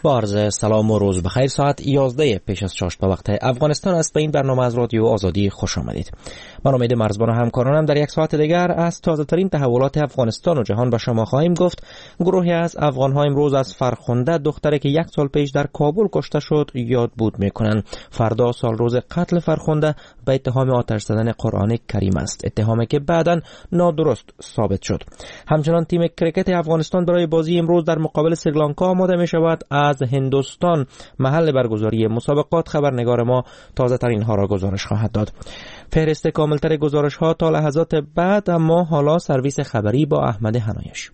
با عرض سلام و روز بخیر. ساعت 11 پیش از چاشت به وقت افغانستان است. به این برنامه از رادیو آزادی خوش آمدید. من امید مرزبان و همکارانم در یک ساعت دیگر از تازه ترین تحولات افغانستان و جهان به شما خواهیم گفت. گروهی از افغان‌ها امروز از فرخنده، دختری که 1 سال پیش در کابل کشته شد، یاد بود میکنند. فردا سال روز قتل فرخنده به اتهام آتش زدن قرآن کریم است، اتهامی که بعداً نادرست ثابت شد. همچنان تیم کرکت افغانستان برای بازی امروز در مقابل سریلانکا آماده می شود. از هندوستان محل برگزاری مسابقات خبرنگار ما تازه ترین ها را گزارش خواهد داد. فهرست کاملتر گزارش ها تا لحظات بعد، اما حالا سرویس خبری با احمد حنایش.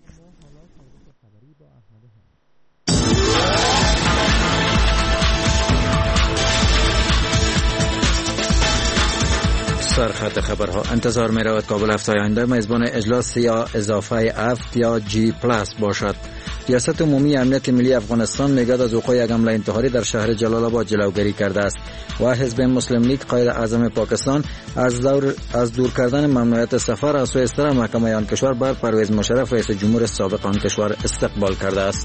سرخط خبرها. انتظار می رود کابل هفته آینده میزبان اجلاس یا اضافه 7 یا جی پلاس باشد. ریاست عمومی امنیت ملی افغانستان میگوید از وقوع یک حمله انتحاری در شهر جلال آباد جلوگیری کرده است و حزب مسلم لیگ قائد اعظم پاکستان از دور کردن ممنوعیت سفر از سوی ستر محکمه آن کشور بر پرویز مشرف رئیس جمهور سابق آن کشور استقبال کرده است.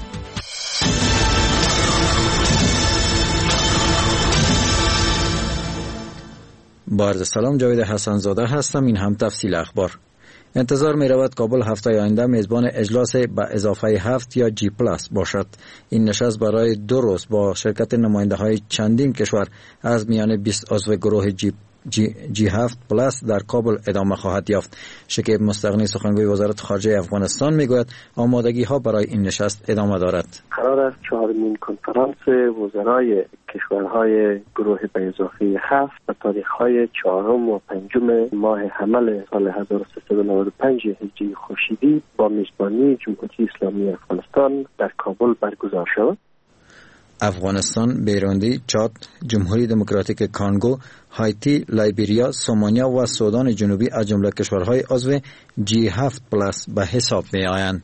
با عرض سلام، جاوید حسن زاده هستم. این هم تفصیل اخبار. انتظار می رود کابل هفته آینده میزبان اجلاس با اضافه 7 یا جی پلاس باشد. این نشست برای 2 روز با شرکت نماینده های چندین کشور از میان 20 عضو گروه جی 7 پلاس در کابل ادامه خواهد یافت. شکیب مستغنی سخنگوی وزارت خارجه افغانستان میگوید آمادگی ها برای این نشست ادامه دارد. قرار است 4مین کنفرانس وزرای کشورهای گروه به اضافه 7 به تاریخ‌های 4 و 5 ماه حمل سال 1395 هجری خورشیدی با میزبانی جمهوری اسلامی افغانستان در کابل برگزار شود. افغانستان، بیروندی، چاد، جمهوری دموکراتیک کانگو، هایتی، لایبریا، سومالیا و سودان جنوبی از جمله کشورهای عضو جی 7 پلاس به حساب می آیند.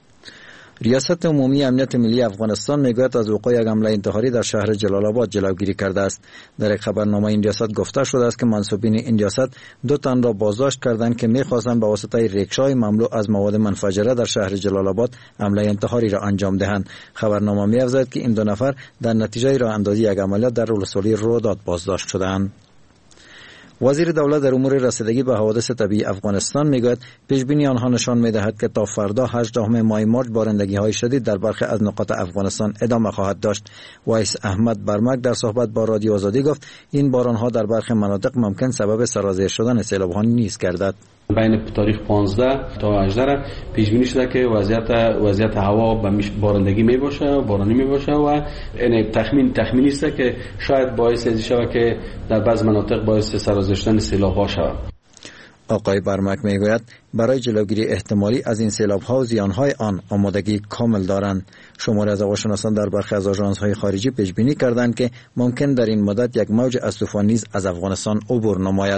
ریاست عمومی امنیت ملی افغانستان میگوید از وقوع یک حمله انتحاری در شهر جلال آباد جلوگیری کرده است. در یک خبرنامه این ریاست گفته شده است که منصوبین این ریاست 2 تن را بازداشت کردند که می‌خواستند به واسطه ریکشای مملو از مواد منفجره در شهر جلال آباد حمله انتحاری را انجام دهند. خبرنامه می‌افزاید که این 2 نفر در نتیجه راه اندازی یک عملیات در ولسوالی روداد بازداشت شدند. وزیر دولت در امور رسیدگی به حوادث طبیعی افغانستان میگوید پیشبینی آنها نشان میدهد که تا فردا 18 ماه مارچ بارندگی های شدید در برخی از نقاط افغانستان ادامه خواهد داشت. وایس احمد برمک در صحبت با رادیو آزادی گفت این باران ها در برخی مناطق ممکن سبب سرازیر شدن سیلاب ها نیز گردد. بین تاریخ 15 تا 18 پیش بینی شده که وضعیت هوا بارندگی می باشه، بارانی می باشه و این تخمینی است که شاید باعث از شود که در بعض مناطق باعث سرازیر شدن سیلاب ها شود. آقای برمک میگوید برای جلوگیری احتمالی از این سیلاب ها و زیان های آن آمادگی کامل دارند. شماری از هواشناسان در برخی از آژانس های خارجی پیش بینی کردند که ممکن در این مدت یک موج از طوفان نیز از افغانستان عبور نماید.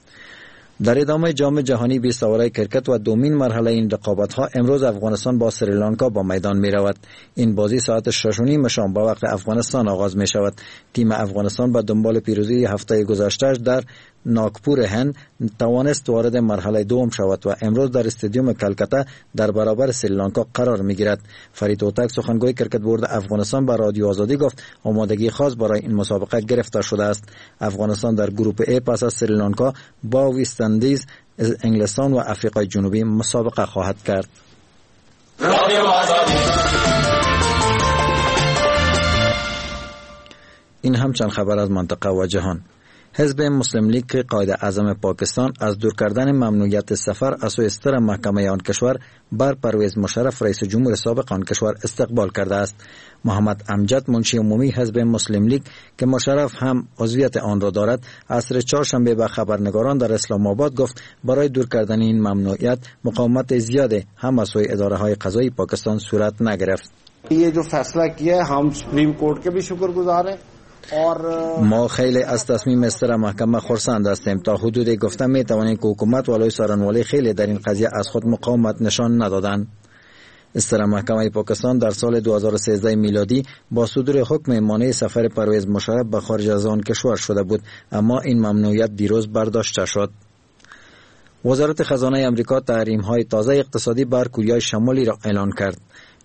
در ادامه جام جهانی 20 اوره کرکت و دومین مرحله این رقابت‌ها امروز افغانستان با سریلانکا با میدان می‌رود. این بازی ساعت 6:30 شام به وقت افغانستان آغاز می‌شود. تیم افغانستان با دنبال پیروزی هفته گذشته در ناگپور هند توانست وارد مرحله دوم شود و امروز در استادیوم کلکتا در برابر سریلانکا قرار می‌گیرد. فرید اوتک سخنگوی کرکت بورد افغانستان با رادیو آزادی گفت آمادگی خاص برای این مسابقه گرفته شده است. افغانستان در گروپ ای پس از سریلانکا با وست اندیز، انگلستان و آفریقای جنوبی مسابقه خواهد کرد. این هم چند خبر از منطقه و جهان. حزب مسلم لیگ قائد اعظم پاکستان از دور کردن ممنوعیت سفر از سوی ستر محکمه آن کشور بر پرویز مشرف رئیس جمهور سابق آن کشور استقبال کرده است. محمد امجد منشی عمومی حزب مسلم لیگ که مشرف هم عضویت آن را دارد عصر چهارشنبه به خبرنگاران در اسلام آباد گفت برای دور کردن این ممنوعیت مقاومت زیاد هم از سوی اداره های قضایی پاکستان صورت نگرفت. ये जो फैसला किया हम सुप्रीम कोर्ट के भी शुक्रगुजार हैं. ما خیلی از تصمیم استر محکمه خرسند هستیم. تا حدودی گفتم می توانیم که حکومت ولای سارنوالی خیلی در این قضیه از خود مقاومت نشان ندادند. استر محکمه پاکستان در سال 2013 میلادی با صدور حکم مانع سفر پرویز مشرف به خارج از آن کشور شده بود، اما این ممنوعیت دیروز برداشته شد. وزارت خزانه امریکا تحریم‌های تازه اقتصادی بر کره شمالی را اعلان کرد.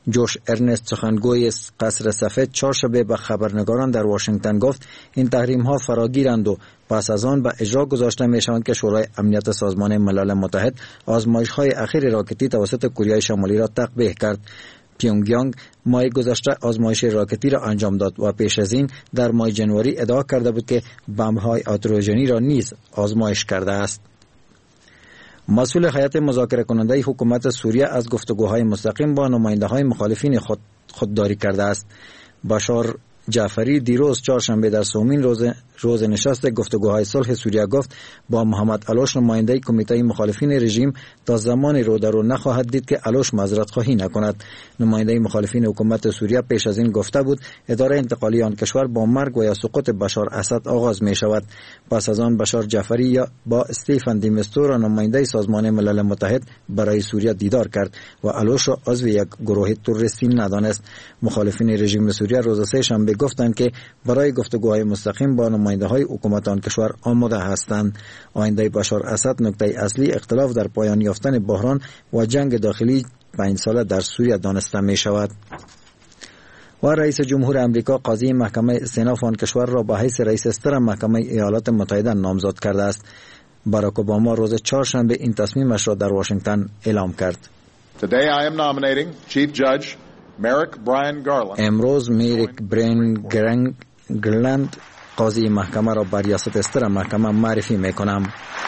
جوش ارنست سخنگوی قصر سفید چهارشنبه به خبرنگاران در واشنگتن گفت این تحریم ها فراگیرند و پس از آن به اجرا گذاشته می شوند که شورای امنیت سازمان ملل متحد آزمایش های اخیر راکتی توسط کره شمالی را تقبیح کرد. پیونگیانگ ماه گذشته آزمایش راکتی را انجام داد و پیش از این در ماه جنوری ادعا کرده بود که بمب‌های هیدروژنی را نیز آزمایش کرده است. مسئول هیئت مذاکره کننده حکومت سوریه از گفتگوهای مستقیم با نماینده‌های مخالفین خودداری کرده است. بشار جعفری دیروز چهارشنبه در سومین روز نشست گفتگوهای صلح سوریه گفت با محمد علوش نماینده کمیته مخالفین رژیم تا زمانی رو در رو نخواهد دید که علوش معذرت خواهی نکند. نماینده مخالفین حکومت سوریه پیش از این گفته بود اداره انتقالی آن کشور با مرگ و یا سقوط بشار اسد آغاز می شود. پس از آن بشار جعفری با استیفن دیمستور نماینده سازمان ملل متحد برای سوریه دیدار کرد و علوش را عضو یک گروه تروریستی ندانست. مخالفین رژیم سوریه روز سه شنبه گفتند که برای گفتگوهای مستقیم با نماینده‌های حکومت آن کشور آماده هستند. آینده بشار اسد نکته اصلی اختلاف در پایان یافتن بحران و جنگ داخلی 5 ساله در سوریه دانسته می شود. و رئیس جمهور امریکا قاضی محکمه استئناف آن کشور را به حیث رئیس استر محکمه ایالات متحده نامزد کرده است. باراک اوباما روز چهارشنبه این تصمیمش را در واشنگتن اعلام کرد. Today I am nominating Chief Judge Merrick Brian Garland. امروز میریک براین گرلند قاضی محکمه را بر ریاست استر محکمه معرفی میکنم.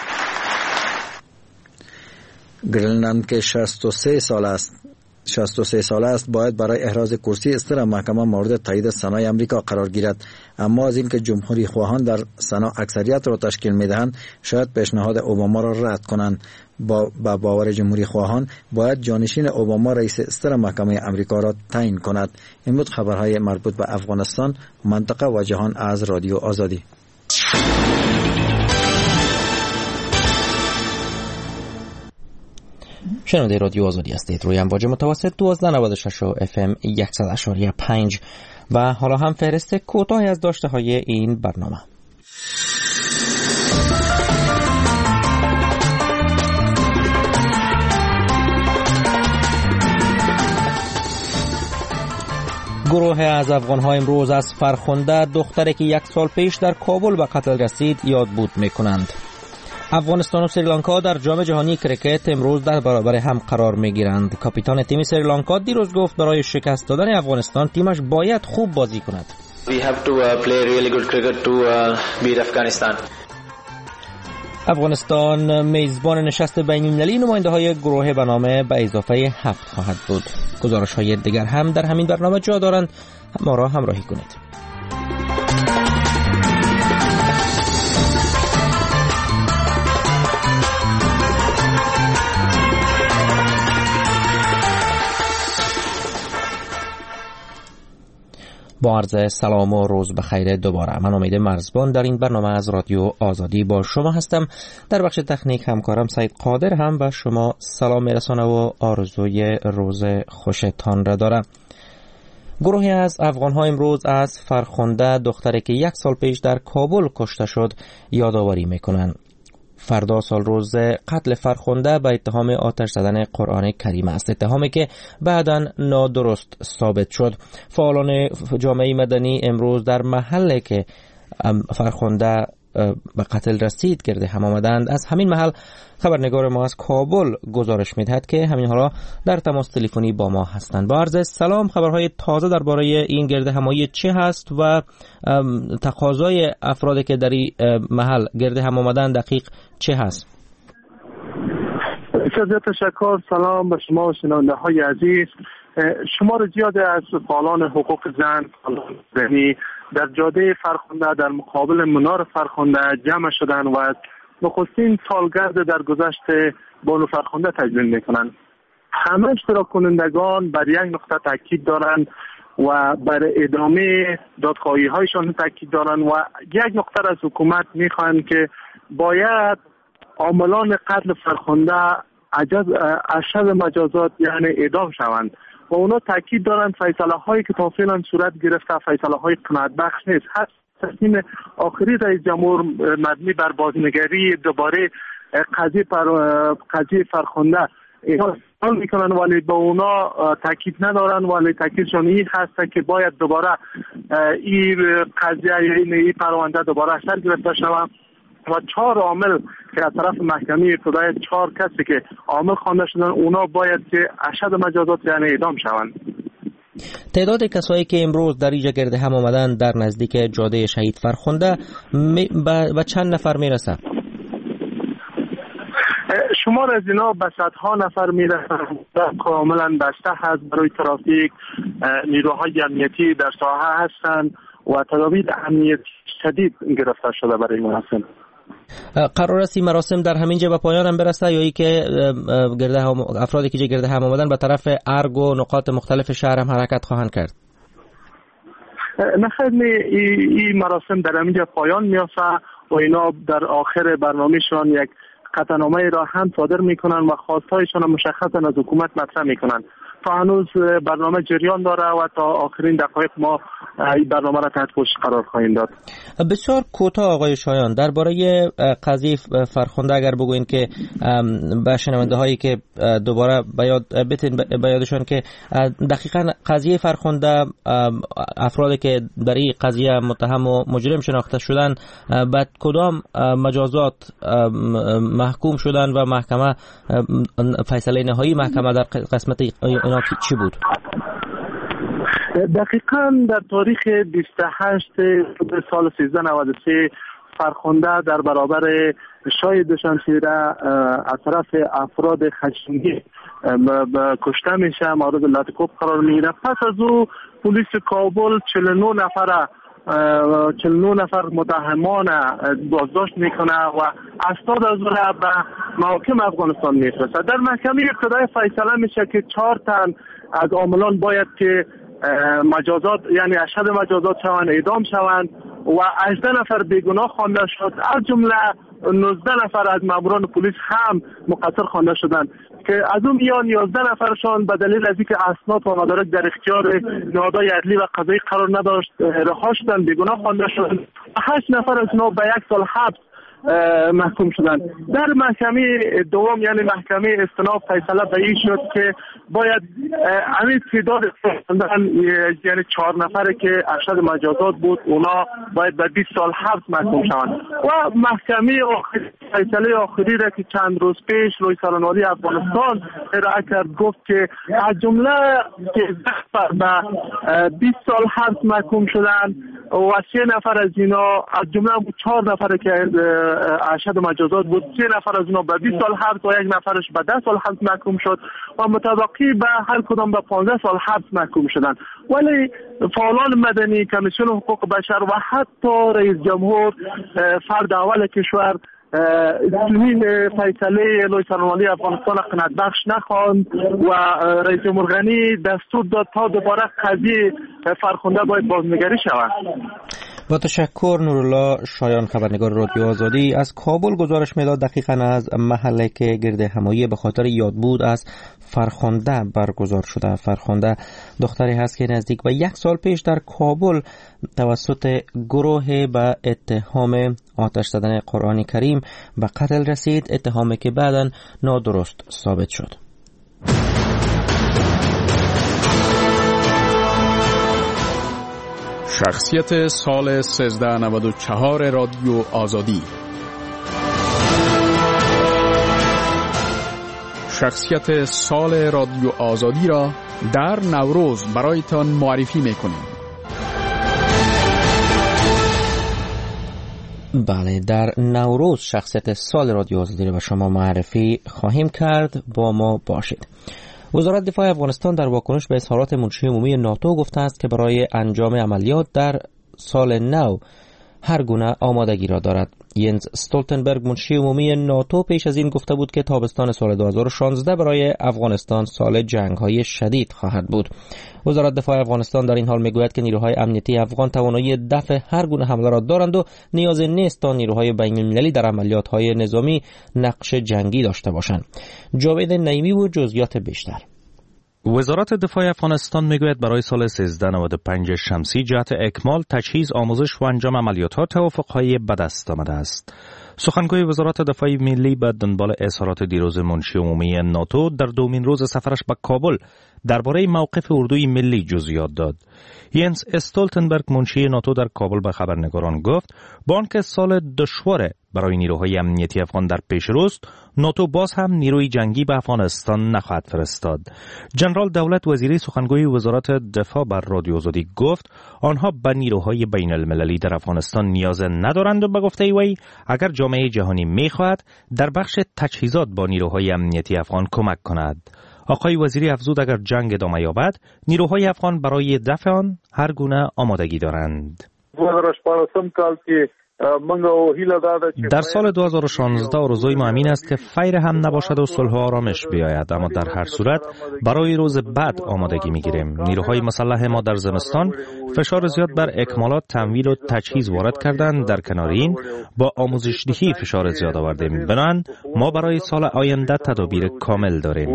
گرلند که 63 سال است باید برای احراز کرسی استر محکمه مورد تایید سنای امریکا قرار گیرد، اما از اینکه جمهوری خواهان در سنا اکثریت را تشکیل میدهند شاید پیشنهاد اوباما را رد کنند. با باور جمهوری خواهان باید جانشین اوباما رئیس استر محکمه امریکا را تعیین کند. این بود خبرهای مربوط به افغانستان، منطقه و جهان از رادیو آزادی. شنونده رادیو آزادی هستید. روی امواج متوسط 1296 و FM 100.5 و حالا هم فهرست کوتاهی از داشته های این برنامه. گروه از افغان‌ها امروز از فرخنده دختری که 1 سال پیش در کابل به قتل رسید یاد بود می‌کنند. افغانستان و سریلانکا در جام جهانی کرکت امروز در برابر هم قرار می‌گیرند. کاپیتان تیم سریلانکا دیروز گفت برای شکست دادن افغانستان تیمش باید خوب بازی کند. We have to play really good cricket to beat Afghanistan. افغانستان میزبان نشست بین‌المللی نماینده‌های گروه به نام به اضافه 7 خواهد بود. گزارش‌های دیگر هم در همین برنامه جا دارند. ما را همراهی کنید. با عرض سلام و روز بخیر دوباره. من امید مرزبان در این برنامه از رادیو آزادی با شما هستم. در بخش تکنیک همکارم سعید قادر هم به شما سلام میرسانه و آرزوی روز خوشتان را دارم. گروهی از افغان‌ها امروز از فرخنده دختری که 1 سال پیش در کابل کشته شد یادآوری میکنند. فردا سال روز قتل فرخنده به اتهام آتش زدن قرآن کریم است، اتهامی که بعداً نادرست ثابت شد. فعالان جامعه مدنی امروز در محلی که فرخنده به قتل رسید گرد هم آمدند. از همین محل خبرنگار ما از کابل گزارش می‌دهد که همین حالا در تماس تلفنی با ما هستند. با عرض سلام، خبرهای تازه درباره این گرد همایی چه هست و تقاضای افرادی که در این محل گرد هم آمدند دقیق چه هست؟ بسیار تشکر. سلام به شما و شنونده‌های عزیز. شمار زیادی از فعالان حقوق زن در جاده فرخنده در مقابل منار فرخنده جمع شدند و از نخستین سالگرد در گذشت بانو فرخنده تجلیل میکنند. همه اشتراک کنندگان بر یک نقطه تاکید دارند و بر ادامه دادخواهی هایشان تاکید دارند و یک نقطه از حکومت میخواهند که باید عاملان قتل فرخنده اشد مجازات یعنی اعدام شوند و اونا تاکید دارند فیصله هایی که تا فعلا صورت گرفته فیصله های قناعت بخش نیست. هر تصمیم آخری رئیس جمهور مبنی بر بازنگری دوباره قضیه فرخنده اینا حال میکنن ولی به اونا تاکید ندارن، ولی تاکیدشون این هست که باید دوباره این قضیه این پرونده دوباره سر گرفته شود و 4 عامل که از طرف محکمه ابتدایی 4 کسی که عامل خوانده شدن اونا باید که اشد مجازات یعنی اعدام شوند. تعداد کسایی که امروز در اینجا گرد هم آمدن در نزدیک جاده شهید فرخنده به چند نفر میرسه؟ شمار از اینا به صدها نفر میرسن، کاملا بسته هست برای ترافیک. نیروهای امنیتی در ساحه هستند و تدابیر امنیتی شدید گرفته شده برای مراسم. قرار است این مراسم در همینجا به پایان هم برسه یا ای که افرادی که گرد هم آمدن به طرف ارگ و نقاط مختلف شهر هم حرکت خواهند کرد؟ نه خیر، این مراسم در همینجا پایان میافته و اینا در آخر برنامهشان یک قطعنامه را هم صادر میکنن و خواستهایشان مشخصا از حکومت مطرح میکنن. تا هنوز برنامه جریان داره و تا آخرین دقایق ما این برنامه را تحت پوشش قرار خواهیم داد. بسیار کوتاه آقای شایان درباره قضیه فرخنده اگر بگوین که به شنونده هایی که دوباره به یادشون که دقیقاً قضیه فرخنده افرادی که در این قضیه متهم و مجرم شناخته شدن بعد کدام مجازات محکوم شدن و محکمه فیصله نهایی محکمه در قسمت اینا چی بود؟ دقیقاً در تاریخ 28 سال 1393 فرخنده در برابر شاهد دوشنشیره از طرف افراد خشمگین کشته میشه، مورد لطکوب قرار میگیره. پس از او پلیس کابل 49 نفر متهمان بازداشت میکنه و اسناد از اون به محاکم افغانستان میفرسته. در محکمه ابتدایی فیصله میشه که 4 تن از عاملان باید که مجازات یعنی اشد مجازات شوند، اعدام شوند و 18 نفر بیگناه خوانده شد. از جمله 19 نفر از ماموران پلیس هم مقصر خوانده شدند که از اون میان 11 نفرشان به دلیل از اینکه اسناد و مدارک در اختیار نهادهای عدلی و قضایی قرار نداشت رها شدند، بیگناه خوانده شدند. 8 نفر از اونها به 1 سال حبس محکوم شدند. در محکمه دوم یعنی محکمه استئناف فیصله به این شد که باید همین تعداد یعنی 4 نفره که ارشد مجازات بود اونا باید به 20 سال حبس محکوم شوند و محکمه فیصله آخری را که چند روز پیش روی سالنواری افغانستان ارائه کرد گفت که از جمله 13 نفر به 20 سال حبس محکوم شدند و 3 نفر از اینا از جمله 4 نفر که ارشد مجازات بود 3 نفر از اینا به 20 سال حبس و 1 نفرش به 10 سال حبس محکوم شد و متبقی به هر کدام به 15 سال حبس محکوم شدند. ولی فعالان مدنی، کمیسیون حقوق بشر و حتی رئیس جمهور فرد اول کشور این فیصله لوی سالنواری افغانستان قناعت بخش نخواند و رئیس جمهور غنی دستور داد تا دوباره قضیه فرخنده باید بازنگری شود. با تشکر. نورالله شایان، خبرنگار رادیو آزادی از کابل گزارش میداد دقیقاً از محله که گرد همایی به خاطر یادبود از فرخنده برگزار شده. فرخنده دختری هست که نزدیک به 1 سال پیش در کابل توسط گروه به اتهام آتش زدن قرآن کریم به قتل رسید، اتهامی که بعداً نادرست ثابت شد. شخصیت سال 1394 رادیو آزادی. شخصیت سال رادیو آزادی را در نوروز برایتان معرفی میکنیم. بله، در نوروز شخصیت سال رادیو آزادی را به شما معرفی خواهیم کرد، با ما باشید. وزارت دفاع افغانستان در واکنش به اظهارات منشی عمومی ناتو گفته است که برای انجام عملیات در سال نو هر گونه آمادگی را دارد. ینز استولتنبرگ منشی عمومی ناتو پیش از این گفته بود که تابستان سال 2016 برای افغانستان سال جنگ‌های شدید خواهد بود. وزارت دفاع افغانستان در این حال میگوید که نیروهای امنیتی افغان توانایی دفع هر گونه حمله را دارند و نیازی نیست تا نیروهای بین‌المللی در عملیات‌های نظامی نقش جنگی داشته باشند. جاوید نعیمی و جزئیات بیشتر. وزارت دفاع افغانستان میگوید برای سال 1395 شمسی جهت اکمال تجهیز، آموزش و انجام عملیات‌ها توافق‌های به دست آمده است. سخنگوی وزارت دفاع ملی به دنبال اظهارات دیروز منشی عمومی ناتو در دومین روز سفرش به کابل درباره موقف اردوی ملی جزئیات داد. ینس استولتنبرگ منشی ناتو در کابل به خبرنگاران گفت با آنکه سال دشوار برای نیروهای امنیتی افغان در پیش روست، ناتو باز هم نیروی جنگی به افغانستان نخواهد فرستاد. جنرال دولت وزیری سخنگوی وزارت دفاع بر رادیو آزادی گفت آنها به نیروهای بین المللی در افغانستان نیاز ندارند و به گفته وی اگر جامعه جهانی میخواهد در بخش تجهیزات با نیروهای امنیتی افغان کمک کند. آقای وزیری افزود اگر جنگ ادامه یابد نیروهای افغان برای دفع آن هر گونه آمادگی دارند. در سال 2016 آرزوی ما همین است که فیر هم نباشد و صلح و آرامش بیاید، اما در هر صورت برای روز بعد آمادگی میگیریم. نیروهای مسلح ما در زمستان فشار زیاد بر اکمالات، تمویل و تجهیز وارد کردند. در کنار این با آموزش‌دهی فشار زیاد آوردیم. بنابراین ما برای سال آینده تدابیر کامل داریم.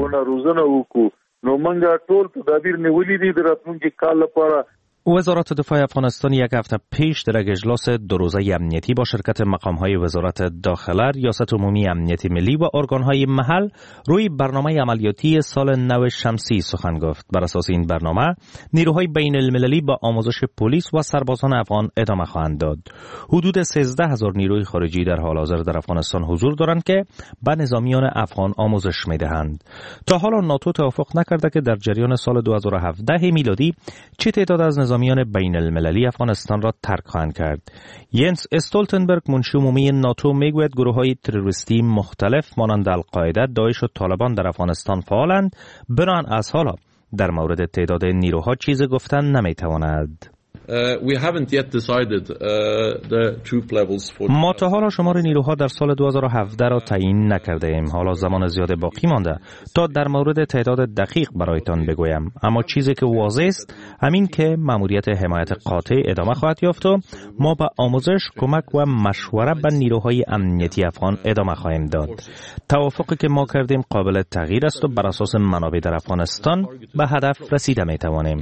وزارت دفاع افغانستان یک هفته پیش در یک اجلاس دو روزه امنیتی با شرکت مقام‌های وزارت داخله، ریاست عمومی امنیت ملی و ارگان‌های محل روی برنامه عملیاتی سال نو شمسی سخن گفت. بر اساس این برنامه نیروهای بین المللی با آموزش پلیس و سربازان افغان ادامه خواهند داد. حدود 13,000 نیروی خارجی در حال حاضر در افغانستان حضور دارند که به نظامیان افغان آموزش می‌دهند. تا حالا ناتو توافق نکرده که در جریان سال 2017 میلادی چه تعداد از نظامیان بین المللی افغانستان را ترک خواهند کرد. ینس استولتنبرگ منشی عمومی ناتو میگوید گروه‌های تروریستی مختلف مانند القاعده، داعش و طالبان در افغانستان فعالند. بنابراین از حالا در مورد تعداد نیروها چیز گفتن نمیتواند. ما تا حالا شمار نیروها در سال 2017 را تعیین نکرده ایم. حالا زمان زیاد باقی مانده تا در مورد تعداد دقیق برایتان بگویم، اما چیزی که واضح است همین که مأموریت حمایت قاطع ادامه خواهد یافت و ما به آموزش، کمک و مشوره به نیروهای امنیتی افغان ادامه خواهیم داد. توافقی که ما کردیم قابل تغییر است و بر اساس منابع در افغانستان به هدف رسیده می توانیم.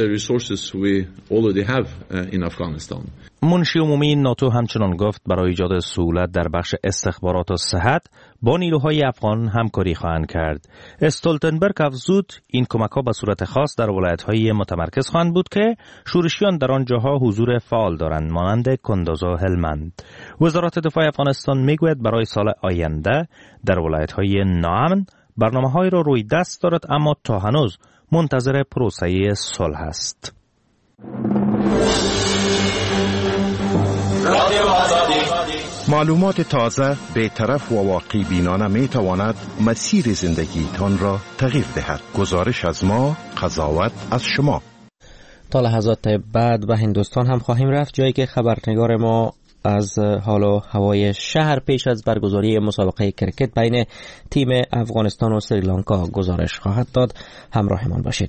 منشی عمومی ناتو همچنان گفت برای ایجاد سهولت در بخش استخبارات و صحت با نیروهای افغان همکاری خواهند کرد. استولتنبرگ افزود این کمک‌ها به صورت خاص در ولایت‌های متمرکز خواهند بود که شورشیان در آن جاها حضور فعال دارند، مانند کندوز و هلمند. وزارت دفاع افغانستان میگوید برای سال آینده در ولایت‌های ناامن برنامه‌های را روی دست دارد، اما تا هنوز منتظر پروسه صلح است. معلومات تازه، بی‌طرف و واقعی بینانه می تواند مسیر زندگیتان را تغییر دهد. گزارش از ما، قضاوت از شما. تا لحظات بعد به هندوستان هم خواهیم رفت، جایی که خبرنگار ما از حال و هوای شهر پیش از برگزاری مسابقه کرکت بین تیم افغانستان و سریلانکا گزارش خواهد داد. همراهمان باشید.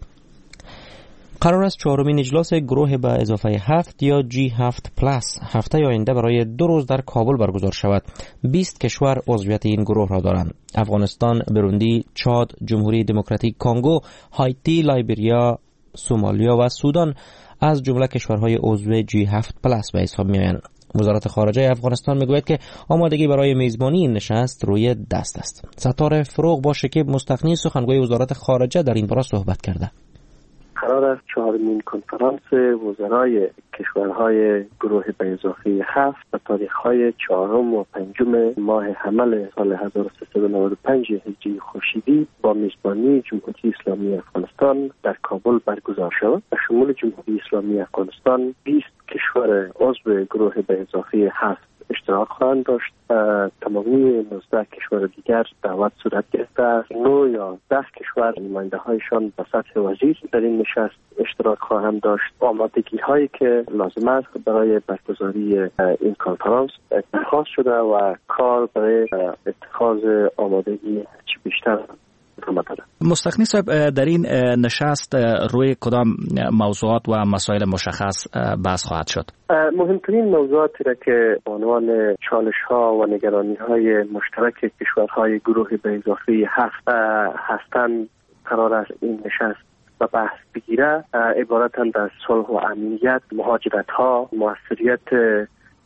قرار است چهارمین اجلاس گروه به اضافه 7 یا G7+ هفته آینده برای 2 روز در کابل برگزار شود. 20 کشور عضویت این گروه را دارند: افغانستان، بروندی، چاد، جمهوری دموکراتیک کنگو، هایتی، لایبریا، سومالیا و سودان از جمله کشورهای عضو G7+ به حساب می‌آیند. وزارت خارجه افغانستان میگوید که آمادگی برای میزبانی این نشست روی دست است. ستاره فروغ با شکیب مستغنی سخنگوی وزارت خارجه در این باره صحبت کرده. قرار است چهارمین کنفرانس وزرای کشورهای گروه به اضافه 7 به تاریخ‌های 4 و 5 ماه حمل سال 1395 هجری خورشیدی با میزبانی جمهوری اسلامی افغانستان در کابل برگزار شود. به شمول جمهوری اسلامی افغانستان 20 کشور عضو گروه به اضافه 7 اشتراک خواهند داشت. تمامی 19 کشور دیگر دعوت صورت گرفته است. 9 یا 10 کشور نماینده هایشان به سطح وزیر در این نشست اشتراک خواهند داشت. آمادگی هایی که لازم است برای برگزاری این کنفرانس اتخاذ شده و کار برای اتخاذ آمادگی چه بیشتر مستغنی صاحب، در این نشست روی کدام موضوعات و مسائل مشخص بحث خواهد شد؟ مهمترین موضوعاتی را که به عنوان چالش ها و نگرانی های مشترک کشورهای گروه به اضافه 7 هستند قرار است این نشست و بحث بگیره عبارتند از صلح و امنیت، مهاجرت ها، موثریت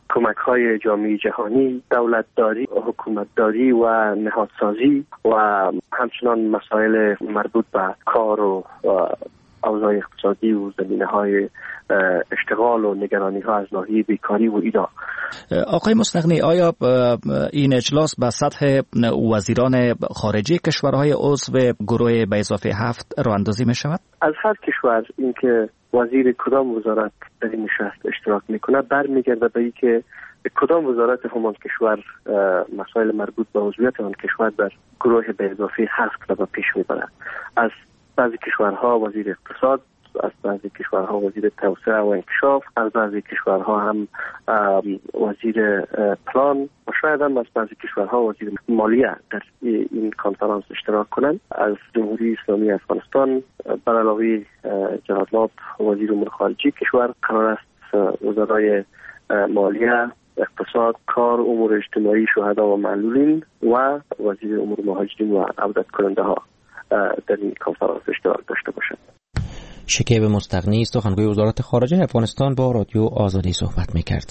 کمک‌های جامعه جهانی، دولتداری، حکومتداری و نهادسازی و همچنان مسائل مربوط به کار و اوضاع اقتصادی و زمینه‌های اشتغال و نگرانی‌ها از ناحیه بیکاری و اینا. آقای مستغنی، آیا این اجلاس به سطح وزیران خارجه کشورهای عضو گروه به اضافه 7 راه اندازی می شود؟ از هر کشور اینکه وزیر کدام وزارت در این نشست اشتراک میکنه برمیگرده به اینکه کدام وزارت همان کشور مسائل مربوط به عضویت آن کشور در گروه به اضافه 7 را پیش میبره. از بعضی کشورها وزیر اقتصاد، از بعضی کشورها وزیر توسعه و انکشاف، از بعضی کشورها هم وزیر پلان و شاید هم از بعضی کشورها وزیر مالیه در این کنفرانس اشتراک کنند. از جمهوری اسلامی افغانستان بر علاوه جهاد وزیر امور خارجه کشور قرار است وزرای مالیه، اقتصاد، کار، امور اجتماعی، شهدا و معلولین و وزیر امور مهاجرین و عودت کننده ها در این کنفرانس اشتراک داشته باشند. شکیب مستغنی سخنگوی وزارت خارجه افغانستان با رادیو آزادی صحبت می‌کرد.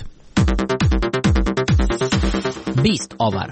20 آور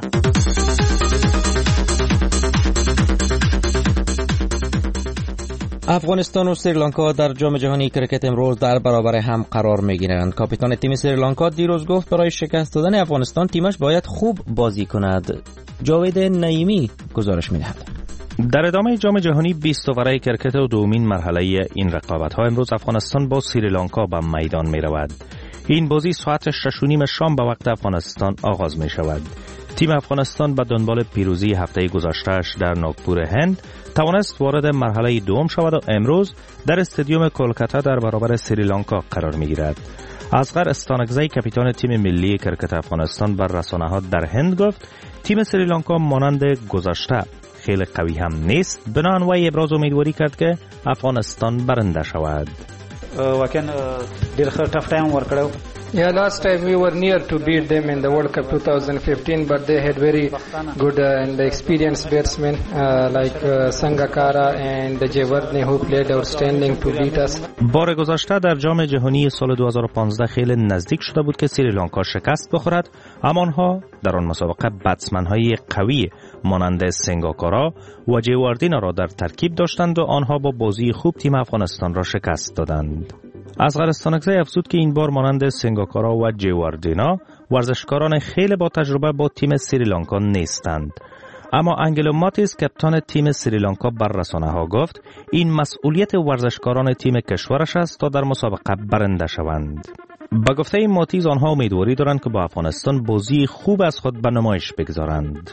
افغانستان و سریلانکا در جام جهانی کرکت امروز در برابر هم قرار می‌گیرند. کاپیتان تیم سریلانکا دیروز گفت برای شکست دادن افغانستان تیمش باید خوب بازی کند. جاوید نعیمی گزارش می‌دهد. در ادامه جام جهانی 20 اوره کرکت و دومین مرحله این رقابت‌ها امروز افغانستان با سریلانکا به میدان می‌رود. این بازی ساعت 6:30 شام به وقت افغانستان آغاز می‌شود. تیم افغانستان به دنبال پیروزی هفته گذشته‌اش در ناگپور هند توانست وارد مرحله دوم شود و امروز در استادیوم کلکتا در برابر سریلانکا قرار می‌گیرد. اصغر استانکزی کاپیتان تیم ملی کرکت افغانستان بر رسانه‌ها در هند گفت تیم سریلانکا مانند گذشته خیلی قوی هم نیست. بنابراین وی ابراز امیدواری کرد که افغانستان برنده شود. واقعا ډېر ښه ټف ټایم ورکړو. Yeah, last time we were near to beat them in the World Cup 2015, but they had very good and experienced batsmen like Sangakkara and Jayawardene who played outstanding to beat us. بار گذشته در جام جهانی سال 2015 خیلی نزدیک شده بود که سریلانکا شکست بخورد، اما آنها در آن مسابقه بتسمن‌های قوی مانند سنگاکارا و جیواردینا را در ترکیب داشتند و آنها با بازی خوب تیم افغانستان را شکست دادند. اصغر استانکزی افزود که این بار مانند سنگاکارا و جیواردینا ورزشکاران خیلی با تجربه با تیم سریلانکا نیستند. اما انگلو ماتیس کاپیتان تیم سریلانکا بر رسانه‌ها گفت این مسئولیت ورزشکاران تیم کشورش است تا در مسابقه برنده شوند. با گفته ماتیز آنها امیدواری دارند که با افغانستان بازی خوب از خود به نمایش بگذارند.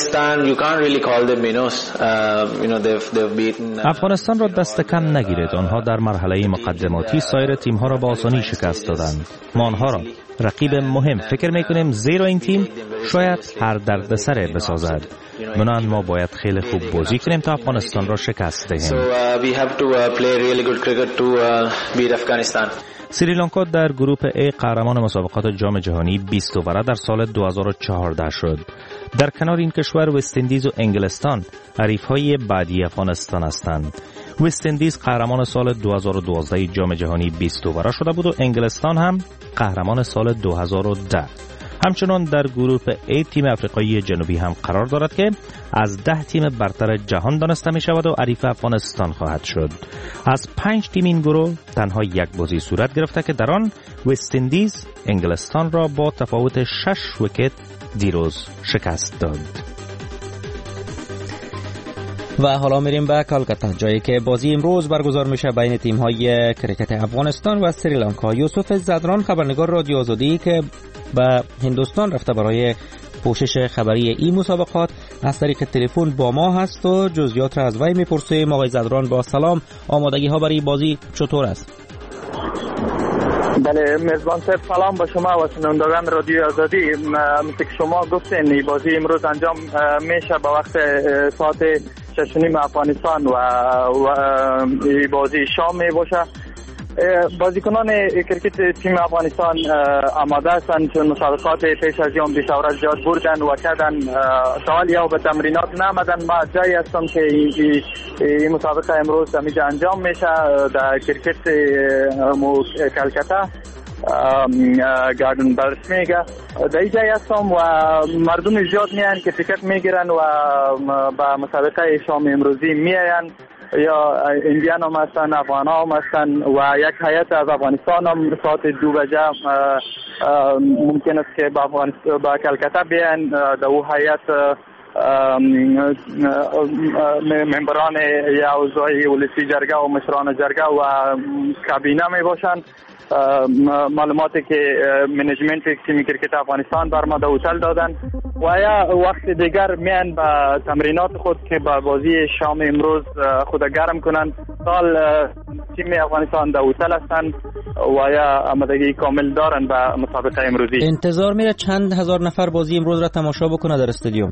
افغانستان را دست کم نگیرید. آنها در مرحله مقدماتی سایر تیم‌ها را با آسانی شکست دادند. ما آنها را رقیب مهم فکر می‌کنیم زیرا این تیم شاید هر دردسر بسازد. بنابراین ما باید خیلی خوب بازی کنیم تا افغانستان را شکست دهیم. سریلانکا در گروه A قهرمان مسابقات جام جهانی 20 اوره در سال 2014 شد. در کنار این کشور وست اندیز و انگلستان حریف‌های بعدی افغانستان هستند. وست اندیز قهرمان سال 2012 جام جهانی 20 اوره شده بود و انگلستان هم قهرمان سال 2010. همچنان در گروه A تیم افریقایی جنوبی هم قرار دارد که از 10 تیم برتر جهان دانسته می شود و حریف افغانستان خواهد شد. از 5 تیم این گروه تنها یک بازی صورت گرفته که در آن وست اندیز انگلستان را با تفاوت 6 ویکت دیروز شکست داد. و حالا میریم به کلکتا، جایی که بازی امروز برگزار میشه بین تیم‌های کرکت افغانستان و سریلانکا. یوسف زدران خبرنگار رادیو آزادی که به هندوستان رفته برای پوشش خبری این مسابقات از طریق تلفن با ما هست و جزئیات را از وی میپرسیم. آقای زدران با سلام، آمادگی ها برای بازی چطور است؟ بله میزبان صاحب سلام به شما و شنوندگان رادیو آزادی. مثل که شما گفتین بازی امروز انجام میشه به وقت ساعت 6:30 افغانستان و بازی شام می باشه. بازیکنان کرکت تیم افغانستان آماده هستند چون مسابقات پیش از جام 20 اوره زیاد بردن و کردن سوال یا به تمرینات نامدن. ما جایی هستم که این مسابقه امروز همیشه انجام میشه در کرکت کلکتا گاردن برس میگه در اینجا هستم و مردم زیاد میان که تیکت میگیرن و با مسابقه شام امروزی میاین. یا ایندیان هم هستن، افغان هم هستن و یک هیئت از افغانستان هم ساعت 2 بجه ممکن است که با کلکته بیان. در او هیئت ممبران یا اعضای ولسی جرگه و مشران جرگه و کابینه می باشند. معلوماتی که منیجمنت تیم کرکت افغانستان بر ما در هتل دادن و یا وقت دیگر میان با تمرینات خود که با بازی شام امروز خود گرم کنند. سال تیم افغانستان در هتل هستند و یا آمادگی کامل دارن با مسابقه امروزی. انتظار میره چند هزار نفر بازی امروز را تماشا بکنه در استادیوم؟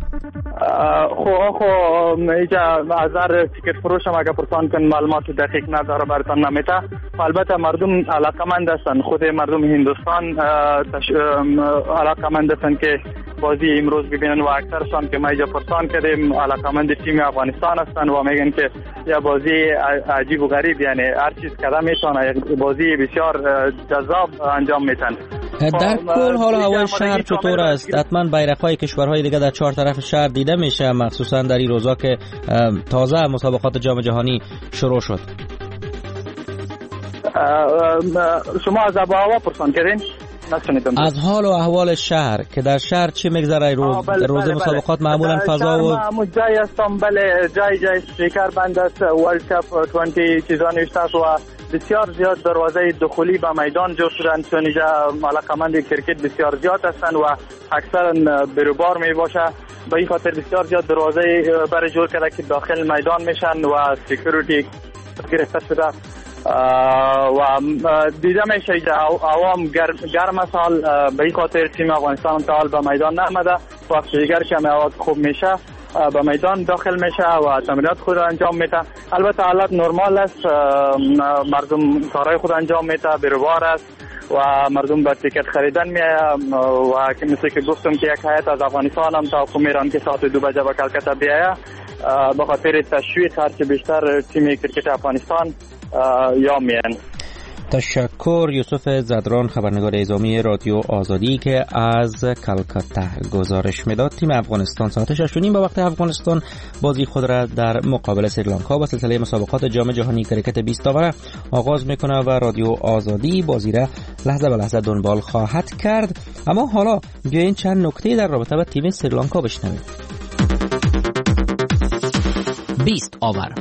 اینجا هزار تیکت فروش هم اگر پرسان کن معلومات دقیق نداره براتون نمیته. البته مردم علاقمند هستن، خود مردم هندوستان علاقمند هستن که بازی امروز ببینن و اکثرشان که ما اینجا پرسان کردیم علاقمند تیم افغانستان هستن و میگن که یا بازی عجیب و غریب، یعنی هر چیز کردن میتونه بازی بسیار جذاب انجام میتن. در کل حال هوای شهر چطور است؟ حتما بیرق‌های کشورهای دیگه در 4 طرف شهر دیده میشه، مخصوصا در این روزا که تازه مسابقات جام جهانی شروع شد. شما از آب و هوا پرسان کردین؟ از حال و احوال شهر که در شهر چی میگذره روز مسابقات معمولا فضا و جای هستم. بله جای استیکر بند است، ورلد کپ 20 چیزا نوشته است و بسیار زیاد دروازه دخولی به میدان جور شدن، چون اینجا علاقمند کرکت بسیار زیاد هستند و اکثرا بروبار می باشه. به این خاطر بسیار زیاد دروازه برای جور کرده که داخل میدان میشن و سکیوریتی گرفته شده و دیده میشه اینجا عوام گرم سال. به این خاطر تیم افغانستان تا حال به میدان نامده. وقت دیگر که هوا خوب میشه به میدان داخل میشه و تمرینات خود انجام میده. البته حالت نرمال است، مردم کارهای خود انجام میده، بروبار است و مردم به تیکت خریدن میایه و که مثل که گفتم که یک هیئت از افغانستان هم توقع میرن که ساعت 2 بجه به کلکته بیایه به خاطر تشویق هرچه بیشتر تیم کرکت افغانستان یا میان. تشکر. یوسف زدران، خبرنگار اعزامی رادیو آزادی که از کلکته گزارش میداد. تیم افغانستان ساعت 6:30 به وقت افغانستان بازی خود را در مقابل سریلانکا با سلسله مسابقات جام جهانی کرکت 20 آوره آغاز میکنه و رادیو آزادی بازی را لحظه به لحظه دنبال خواهد کرد. اما حالا بیاین چند نکته در رابطه با تیم سریلانکا بشنویم. 20 آور.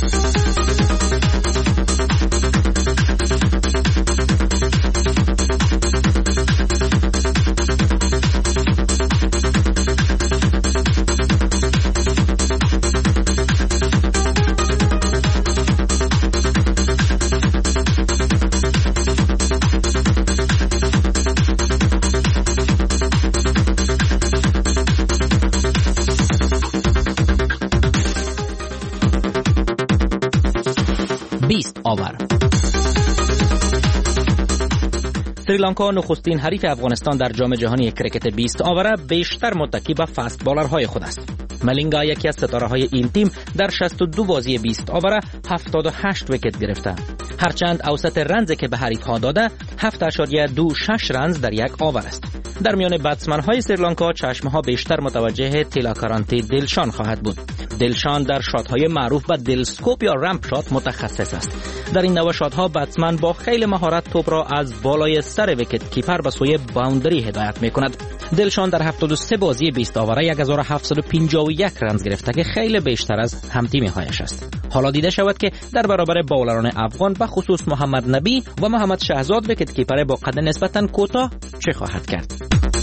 سریلانکا نخستین حریف افغانستان در جام جهانی کرکت 20 آوره بیشتر متکی به فست بالرهای خود است. ملینگا یکی از ستاره‌های این تیم در 62 بازی 20 آوره 78 ویکت گرفته. هرچند اوسط رنزی که به حریف‌ها داده 7.26 رنز در یک آور است. در میان بتسمن‌های سریلانکا چشم‌ها بیشتر متوجه تیلاکارانتی دلشان خواهد بود. دلشان در شات‌های معروف به دلسکوپ یا رمپ شات متخصص است. در این نوع شات‌ها بتسمن با خیلی مهارت توپ را از بالای سر ویکت کیپر به سوی باوندری هدایت می‌کند. دلشان در 73 بازی 20 آوره 1751 رنز گرفته که خیلی بیشتر از هم‌تیمی‌هایش است. حالا دیده شود که در برابر باولران افغان به خصوص محمد نبی و محمد شهزاد ویکت کیپر با قد نسبتاً کوتاه چه خواهد کرد.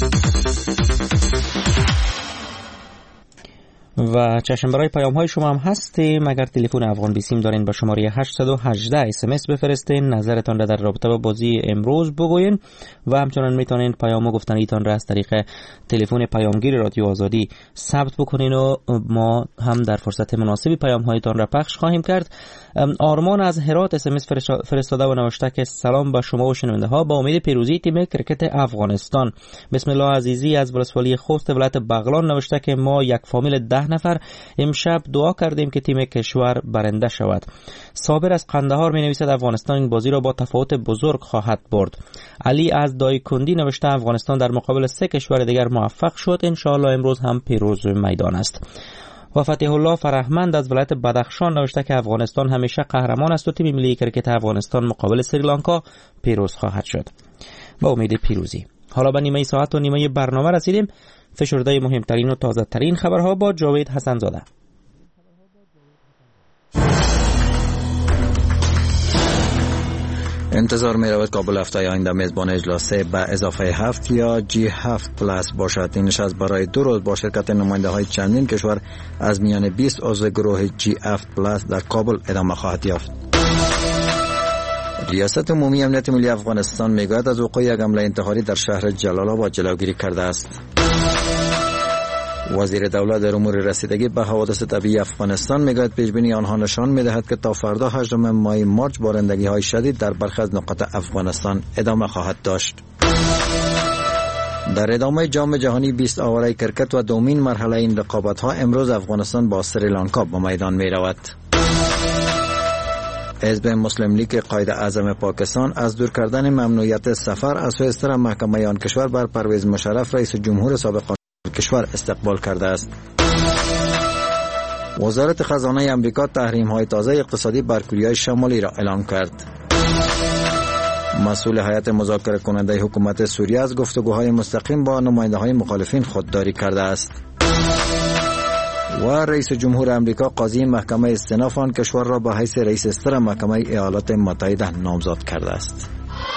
و چشم برای پیام های شما هم هستیم. اگر تلفن افغان بیسیم دارین با شماره 818 SMS بفرستین، نظرتان را در رابطه با بازی امروز بگوین و همچنان میتونین پیام و گفتنیتان را از طریق تلفن پیامگیر رادیو آزادی ثبت بکنین و ما هم در فرصت مناسبی پیام هایتان را پخش خواهیم کرد. آرمان از هرات SMS فرستاده و نوشته که سلام به شما و شنونده ها، با امید پیروزی تیم کرکت افغانستان. بسم الله عزیزی از ولسوالی خوست ولایت بغلان نوشته که ما یک فامیل 10 نفر امشب دعا کردیم که تیم کشور برنده شود. صابر از قندهار می نویسد افغانستان این بازی را با تفاوت بزرگ خواهد برد. علی از دایکندی نوشته افغانستان در مقابل 3 کشور دیگر موفق شد، ان شاء الله امروز هم پیروز میدان است. و فتح الله فرهمند از ولایت بدخشان نوشته که افغانستان همیشه قهرمان است و تیم ملی کرکت افغانستان مقابل سریلانکا پیروز خواهد شد. با امید پیروزی. حالا به نیمه ساعت و نیمه برنامه رسیدیم. فشرده مهمترین و تازه ترین خبرها با جاوید حسن زاده. انتظار می رود کابل هفته آینده میزبان اجلاس به اضافه 7 یا G7 پلاس باشد. این نشست برای 2 روز با شرکت نماینده های چندین کشور از میان 20 عضو گروه G7 پلاس در کابل ادامه خواهد یافت. ریاست عمومی امنیت ملی افغانستان میگوید از وقوع یک حمله انتحاری در شهر جلال آباد جلوگیری کرده است. وزیر دولت در امور رسیدگی به حوادث طبیعی افغانستان میگوید پیشبینی آنها نشان میدهد که تا فردا 8 ماه مارچ بارندگی های شدید در برخی از نقاط افغانستان ادامه خواهد داشت. در ادامه جام جهانی 20 آوره کرکت و دومین مرحله این رقابت ها امروز افغانستان با سریلانکا به میدان می رود. حزب مسلم لیگ قائد اعظم پاکستان از دور کردن ممنوعیت سفر از سوی ستر محکمه آن کشور بر پرویز مشرف رئیس جمهور سابق کشور استقبال کرده است. وزارت خزانه امریکا تحریم های تازه اقتصادی بر کره شمالی را اعلام کرد. مسئول هیئت مذاکره کننده حکومت سوریه از گفتگوهای مستقیم با نماینده های مخالفین خودداری کرده است. و رئیس جمهور امریکا قاضی محکمه استئناف آن کشور را به حیث رئیس ستر محکمه ایالات متحده نامزد کرده است.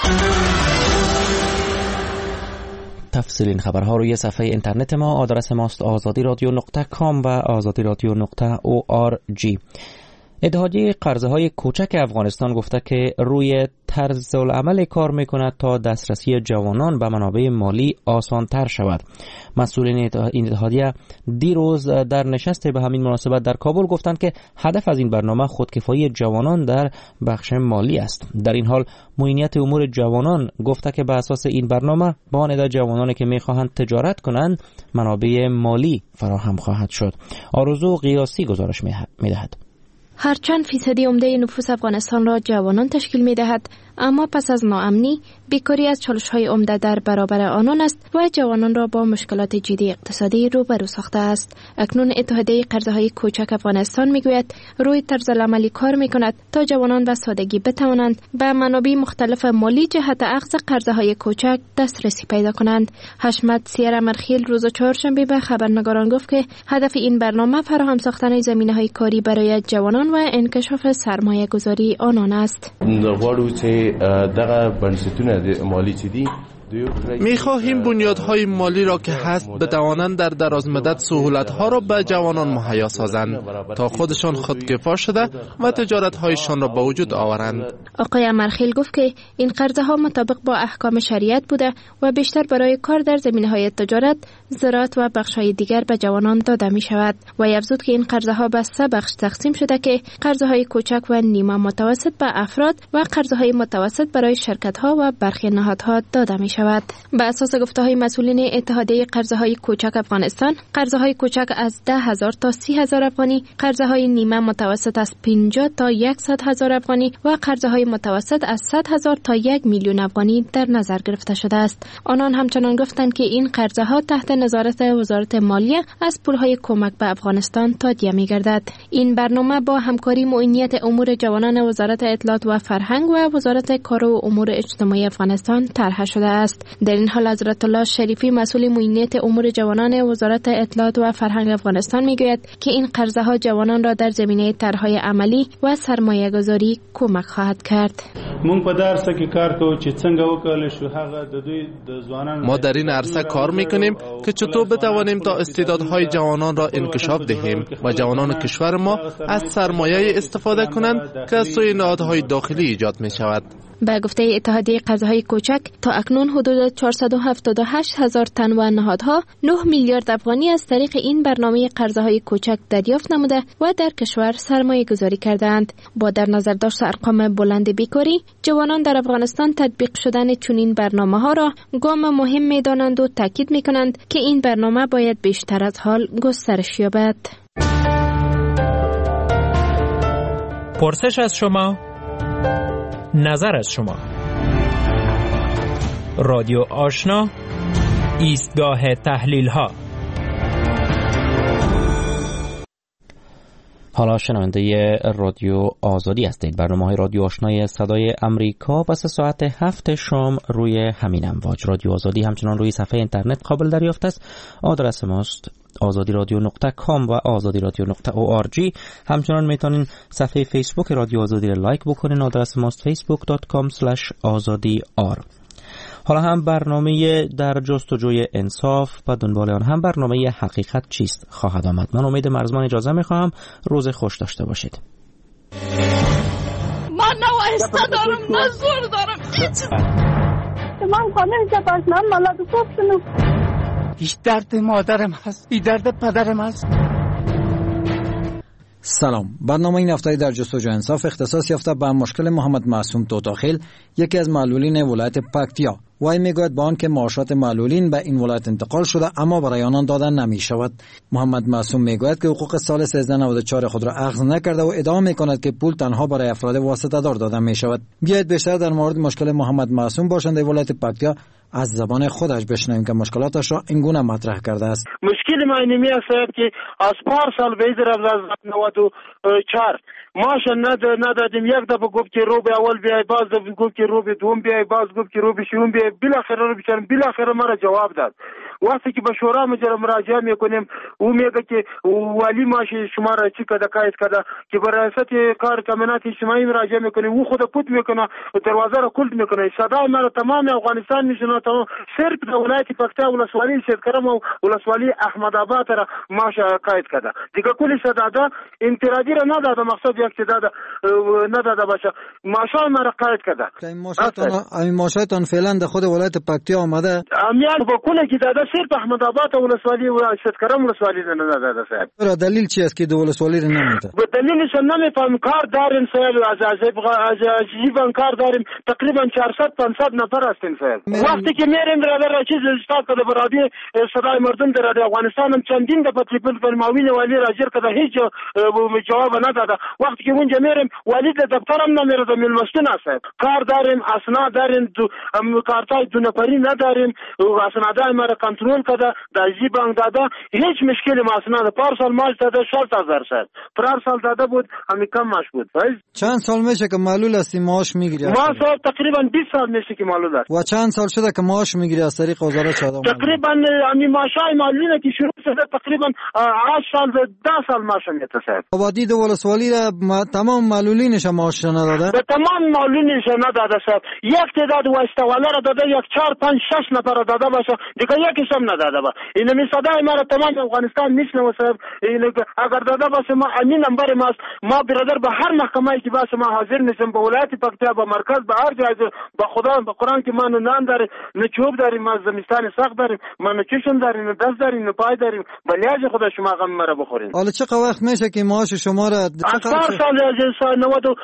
تفصیل این خبرها روی صفحه اینترنت ما، آدرس ماست azadi.radio.com و azadi.radio.org. اتحادیه قرضه‌های کوچک افغانستان گفته که روی طرز العمل کار میکند تا دسترسی جوانان به منابع مالی آسان‌تر شود. مسئولین این اتحادیه دیروز در نشست به همین مناسبت در کابل گفتند که هدف از این برنامه خودکفایی جوانان در بخش مالی است. در این حال معینیت امور جوانان گفته که به اساس این برنامه با عدد جوانانی که میخواهند تجارت کنند منابع مالی فراهم خواهد شد. آرزو قیاسی گزارش میدهد. هرچند فیصدی عمده نفوس افغانستان را جوانان تشکیل می دهد، اما پس از ناامنی بیکاری از چالش‌های عمده در برابر آنان است و جوانان را با مشکلات جدی اقتصادی روبرو ساخته است. اکنون اتحادیه قرضه‌های کوچک افغانستان میگوید روی طرز العملی کار می‌کند تا جوانان به سادگی بتوانند به منابع مختلف مالی جهت اخذ قرضه‌های کوچک دسترسی پیدا کنند. حشمت سیر امرخیل روز چهارشنبه به خبرنگاران گفت که هدف این برنامه فراهم ساختن زمینه‌های کاری برای جوانان و انکشاف سرمایه‌گذاری آنان است. دغه بنسټونه مالی چې دي می‌خواهیم بنیادهای مالی را که هست بتوانند در دراز مدت سهولت‌ها را به جوانان مهیا سازند تا خودشان خودکفا شده و تجارت‌هایشان را به وجود آورند. آقای امرخیل گفت که این قرضه‌ها مطابق با احکام شریعت بوده و بیشتر برای کار در زمینه‌های تجارت، زراعت و بخش‌های دیگر به جوانان داده می‌شود و افزود که این قرضه‌ها به 3 بخش تقسیم شده که قرضه‌های کوچک و نیمه متوسط به افراد و قرضه‌های متوسط برای شرکت‌ها و برخی نهادها داده می‌شود. به اساس گفته‌های مسئولین اتحادیه قرضه‌های کوچک افغانستان، قرضه‌های کوچک از 10,000 تا 30,000 افغانی، قرضه‌های نیمه متوسط از 50 تا 100,000 افغانی و قرضه‌های متوسط از 100,000 تا 1,000,000 افغانی در نظر گرفته شده است. آنان همچنان گفتند که این قرضه‌ها تحت نظارت وزارت مالیه از پول‌های کمک به افغانستان تادیه می‌گردد. این برنامه با همکاری معینیت امور جوانان وزارت اطلاعات و فرهنگ و وزارت کار و امور اجتماعی افغانستان طرح شده است. در این حال حضرت الله شریفی مسئول معینیت امور جوانان وزارت اطلاعات و فرهنگ افغانستان میگوید که این قرضه‌ها جوانان را در زمینه طرح‌های عملی و سرمایه‌گذاری کمک خواهد کرد. ما در این عرصه کار میکنیم که چطور بتوانیم تا استعدادهای جوانان را انکشاف دهیم و جوانان کشور ما از سرمایه استفاده کنند که از سوی نهادهای داخلی ایجاد می شود. به گفته اتحادیه قرضه‌های کوچک تا اکنون حدود 478,000 تن و نهادها 9 میلیارد افغانی از طریق این برنامه قرضه‌های کوچک دریافت نموده و در کشور سرمایه گذاری کردند. با در نظر داشت ارقام بلند بیکاری، جوانان در افغانستان تطبیق شدن چنین برنامه‌ها را گام مهم می‌دانند و تاکید می‌کنند که این برنامه باید بیشتر از حال گسترش یابد. پرسش از شما، نظر از شما. رادیو آشنا، ایستگاه تحلیل ها. حالا شنونده رادیو آزادی هستید. برنامه‌های رادیو آشنای صدای امریکا پس ساعت 7 شام روی همین امواج. رادیو آزادی همچنان روی صفحه اینترنت قابل دریافت است. آدرس ماست azadiradio.com و azadiradio.org. همچنان میتونین صفحه فیسبوک رادیو آزادی را لایک بکنین. آدرس ماست facebook.com/azadiyar. حالا هم برنامه در جستجوی انصاف و دنبال آن هم برنامه حقیقت چیست خواهد آمد. من امید مرزمان اجازه میخواهم. روز خوش داشته باشید. من نه وایسته دارم نه زور دارم. من خانه جباش من مالات گفتم. هیچ درد مادرم هست، هیچ درد پدرم هست. سلام. برنامه این هفته در جستجوی انصاف اختصاص یافته به مشکل محمد معصوم توتاخیل، یکی از معلولین ولایت پکتیا. وی میگوید با آنکه معاشات معلولین به این ولایت انتقال شده اما برای آنان دادن نمی شود. محمد معصوم میگوید که حقوق سال 1394 خود را اخذ نکرده و ادعا میکند که پول تنها برای افراد واسطه دار داده می شود. بیایید بیشتر در مورد مشکل محمد معصوم باشنده ولایت پکتیا از زبان خودش بشنویم که مشکلاتش را اینگونه مطرح کرده است. مشکل ما اینمی است که از پارسال به در 94 ماش ندادیم. یک دفعه گفت که رو به اول بیای، باز دفعه گفت که رو به دوم بیای، باز گفت که رو به شوم بیای. بالاخره ما را جواب داد. وقتی که به شورا مراجعه میکنیم او میگه که ولی ماش شما را چی کده قید کده که به ریاست کار کمینات اجتماعی مراجعه میکنیم او خود پوت میکنه و دروازه را کلد میکنه. صدای ما را تمام افغانستان میشنوه. صرف در ولایت پکتیا ولسوالی شدکرم و ولسوالی احمد آباد را ماش قید کده. دیگه کلی صدادا انفرادی را نداده، مقصد یک صدادا نداده باشه. ماشای ما را قید کده. این ماشایتان فعلا در خود ولایت پکتیا آمده؟ امیال با کلی که داده صرف احمد آباد و ولسوالی و شدکرم ولسوالی را نداده صاحب. برای دلیل چی است که دو ولسوالی را نمیده؟ به دلیلش نمیفهم. کار داریم صاحب، از جیبان کار داریم. تقریبا 400-500 نفر هستیم صاحب. وقتی که میریم برادر چیز استاد کده برادی صدای مردم در افغانستان هم چندین دفعه تلفن کنیم معاون والی راجر کده هیچ جواب نداده. وقتی که اونجا میریم والی در دفتر هم نمیره، میلمستون است. کار داریم، اسناد داریم، کارتای دو نفری نداریم. اسنادای ما را کنترل کده در جیبان داده. هیچ مشکلی ما اسناد پارسال ماش داده 60,000 صاحب. پارسال داده بود همین کم ماش بود. چند سال میشه که معلول هستی معاش میگیری؟ ما صاحب تقریبا 20 سال میشه که معلول است. و چند سال شده که معاش میگیری از طریق وزارت شادمان؟ تقریبا همین معاشای معلولینه که شروع شده تقریبا 8 سال 10 سال معاش میته صاحب. آبادی دو ولسوالی را تمام معلولینش معاش نداده؟ به تمام معلولینش نداده صاحب. یک تعداد واسطه والا را داده، یک 4 5 6 نفر را داده باشه، دیگه یکیش هم نداده با. این می صدای ما را تمام افغانستان میشنوه صاحب. این اگر داده باشه ما امین نمبر ماست. ما برادر به هر محکمه‌ای که باشه ما حاضر نیستم. به ولایت پکتیا، به مرکز، به هر جای، به خدا به قرآن که ما نان داریم، نه چوب داریم، ما زمستان سخت داریم، ما نه چشم داریم، نه دست داریم، نه پای داریم. بلیاج خدا شما غم مرا بخورین. حالا چه وقت میشه که معاش شما را سال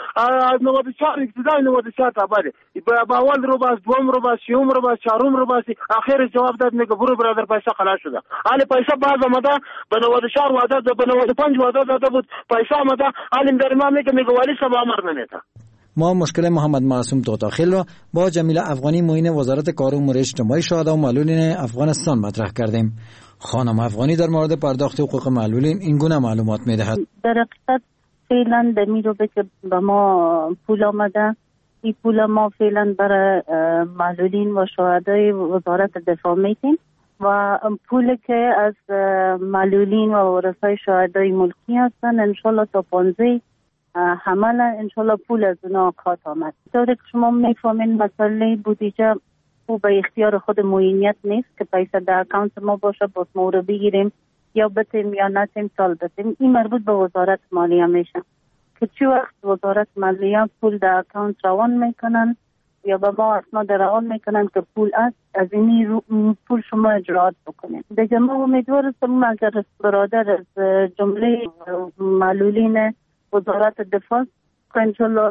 94 ابتدای 94 تا بعد با اول رو باز دوم رو باز سوم رو باز چهارم رو باز اخر جواب داد میگه برو برادر پیسه خلاص شده. حالا پیسه باز آمده به 94 وعده به 95 وعده داده بود، پیسه آمده حالا در ما میگه والی صاحب امر نمیده. ما مشکل محمد معصوم توتاخیل را با جمیله افغانی معین وزارت کار و امور اجتماعی شهدا و معلولین افغانستان مطرح کردیم. خانم افغانی در مورد پرداخت حقوق معلولین این گونه معلومات میدهد. در حقیقت فعلا در میرو که به ما پول آمده، این پول ما فعلا برای معلولین و شهدای وزارت دفاع میتیم و پول که از معلولین و ورثای شهدای ملکی هستن انشالله تا 15 حمل انشالله پول از اونا کات آمد. طوری که شما میفهمین مسئله بودجه او به اختیار خود معینیت نیست که پیسه در اکانت ما باشه باز ما رو بگیریم یا بتیم یا نتیم سال بتیم. این مربوط به وزارت مالیه میشه که چی وقت وزارت مالیه پول در اکانت روان میکنن یا به ما اسناد روان میکنن که پول است، از این پول شما اجراعات بکنید. دیگه ما امید هستم اگر برادر از جمله معلولین وزارت دفاع که انشالله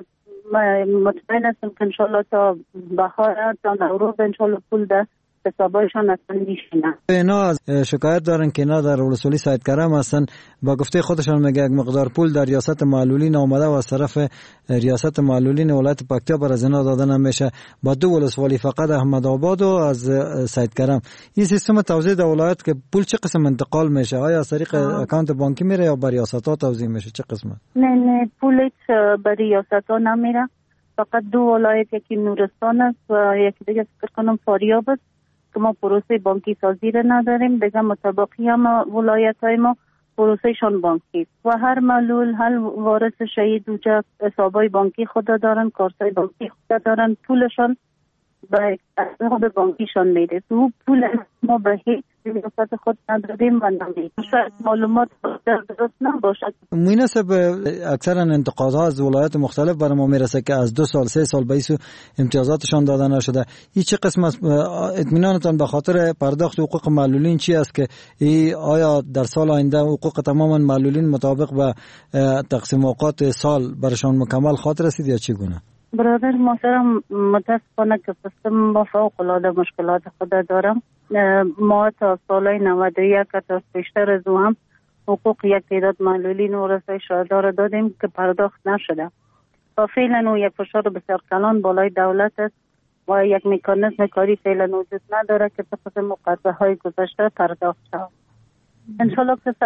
مطمئن هستم که انشالله تا بهار تا نوروز انشالله پول در حسابایشان اصلا میشینن. اینا از شکایت دارن که اینا در ولسوالی سید کرم هستن، با گفته خودشان میگه یک مقدار پول در ریاست معلولین آمده و از طرف ریاست معلولین ولایت پکتیا بر از اینا دادن نمیشه. با دو ولسوالی فقط احمد آباد و از سید کرم. این سیستم توزیع در ولایت که پول چه قسم انتقال میشه؟ آیا از طریق اکانت بانکی میره یا بر ریاست ها توزیع میشه؟ چه قسمه؟ نه پول بر ریاست ها نمیره، فقط دو ولایت، یکی نورستان است و یکی دیگه فکر کنم فاریاب است که ما پروسه بانکی سازی را نداریم. دیگه مطابقی هم ولایت های ما پروسه شان بانکی و هر معلول هر وارث شهید دوجه حسابای بانکی خود دارن، کارتای بانکی خود دارن، پولشان به حساب بانکیشان میره. تو پول ما به هیچ ریاست خود ندادیم و نمیدیم. شاید معلومات درست نباشد. مناسب اکثرا انتقادها از ولایات مختلف برای ما میرسه که از 2 سال 3 سال به ایسو امتیازاتشان داده نشده. این چه قسم از اطمینانتان به خاطر پرداخت حقوق معلولین چی است که آیا در سال آینده حقوق تماما معلولین مطابق به تقسیم اوقات سال برشان مکمل خاطر رسید یا چگونه؟ برادر محترم، متاسفانه که سیستم با فوق العاده مشکلات خود دارم. ما تا سالهای 91 تا بیشتر از او هم حقوق یک تعداد معلولین و ورثه شهدا دادیم که پرداخت نشده و فعلا او یک فشار بسیار کلان بالای دولت است و یک مکانیزم کاری فعلا وجود نداره که طبق مقرره های گذشته پرداخت شود. انشالله که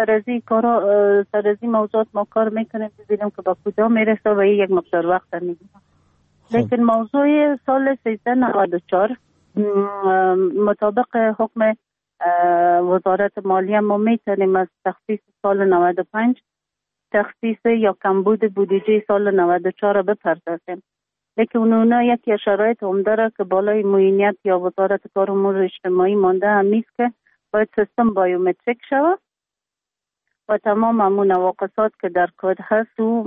سرازی موضوعات ما کار میکنیم ببینیم که با کجا میرسه و یک مقدار وقت میگیره. لیکن موضوع سال 1394 مطابق حکم وزارت مالیه ما میتونیم از تخصیص سال 95 تخصیص یا کمبود بودجه سال 94 را بپردازیم. لیکن اونا یکی شرایط هم داره که بالای معینیت یا وزارت کار و امور اجتماعی مانده همیست که باید سیستم بایومتریک شود و تمام همون نواقصات که در کد هست و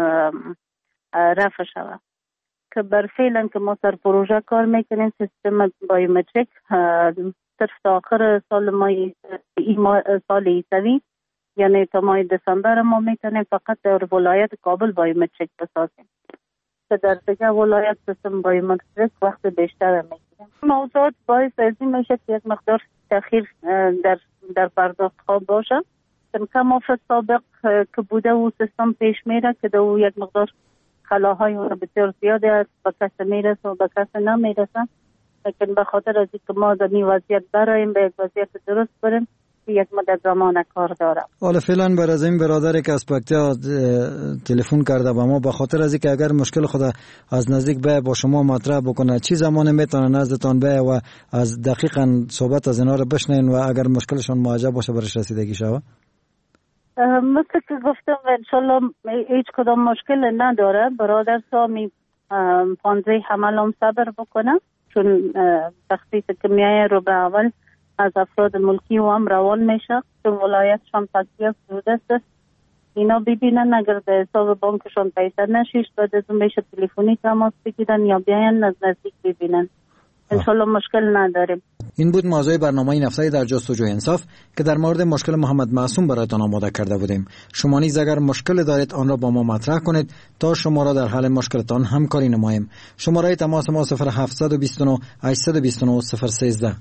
رفع شود. که بر فعلا که ما سر پروژه کار میکنیم سیستم بایومتریک صرف تا آخر سال سال ایسوی یعنی تا ماه دسامبر ما میتونیم فقط در ولایت کابل بایومتریک بسازیم که در دیگه ولایت سیستم بایومتریک وقت بیشتر میگیریم. موضوعات باعث از این میشه که یک مقدار تأخیر در پرداخت ها باشه کم سابق که بوده و سیستم پیش میره که دو یک مقدار خلاهای اون بسیار زیاده است، به کس میرسه و به کس نمیرسه. لیکن به خاطر از اینکه ما در این وضعیت برایم به یک وضعیت درست بریم یک مدت زمان کار دارم. حالا فعلا بر از این برادری که از پکتیا تلفن کرده با ما به خاطر از اینکه اگر مشکل خود از نزدیک به با شما مطرح بکنه چی زمان میتونه نزدتان به و از دقیقاً صحبت از اینا رو بشنین و اگر مشکلشون معجب باشه برش رسیدگی شوه؟ مثل که گفتم انشالله هیچ کدام مشکل نداره. برادر سامی پانزه حمل هم صبر بکنه چون تخصیص کمیه رو به اول از افراد ملکی و هم روان میشه که ولایت شان پکتیا سودست است. اینا ببینن اگر به حساب بانکشان پیسه نشیش بعد از اون میشه تلفنی تماس بگیرن یا بیاین از نزدیک ببینن. انشالله مشکل نداریم. این بود موضوع برنامه این هفته در جستجوی انصاف که در مورد مشکل محمد معصوم برایتان آماده کرده بودیم. شما نیز اگر مشکل دارید آن را با ما مطرح کنید تا شما را در حل مشکلتان همکاری نماییم. شماره تماس ما 0729 829 013.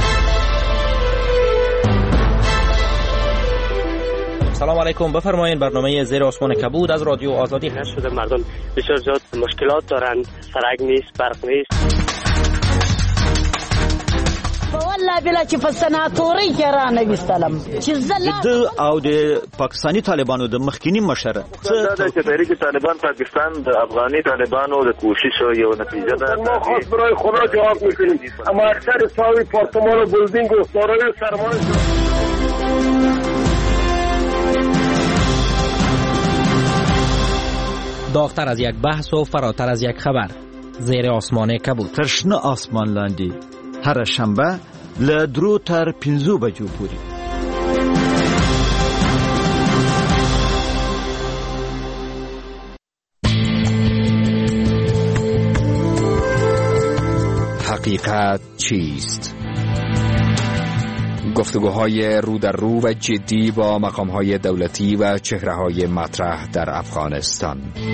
سلام علیکم، بفرمایید. برنامه زیر آسمان کبود از رادیو آزادی هست. شده مردم بسیار زیاد مشکلات دارند، سرک نیست، برق نیست. والله بلا چې په سناتوري کې را نه وستلم چې د او د پاکستاني طالبانو د مخکینی مشر دا چې تحریک طالبان پاکستان د افغاني طالبانو د کوشش یو نتیجه ده. ما خاص برای خدا جواب میکنیم اما اکثر ساوی پارتمان و بلدینگ و دارای سرمایه داغتر از یک بحث و فراتر از یک خبر زیر آسمان کبود. ترشنه آسمان لاندی هر شنبه له 3 تر 5 بجو پورې. حقیقت چیست؟ گفتگوهای رو در رو و جدی با مقامهای دولتی و چهره‌های مطرح در افغانستان.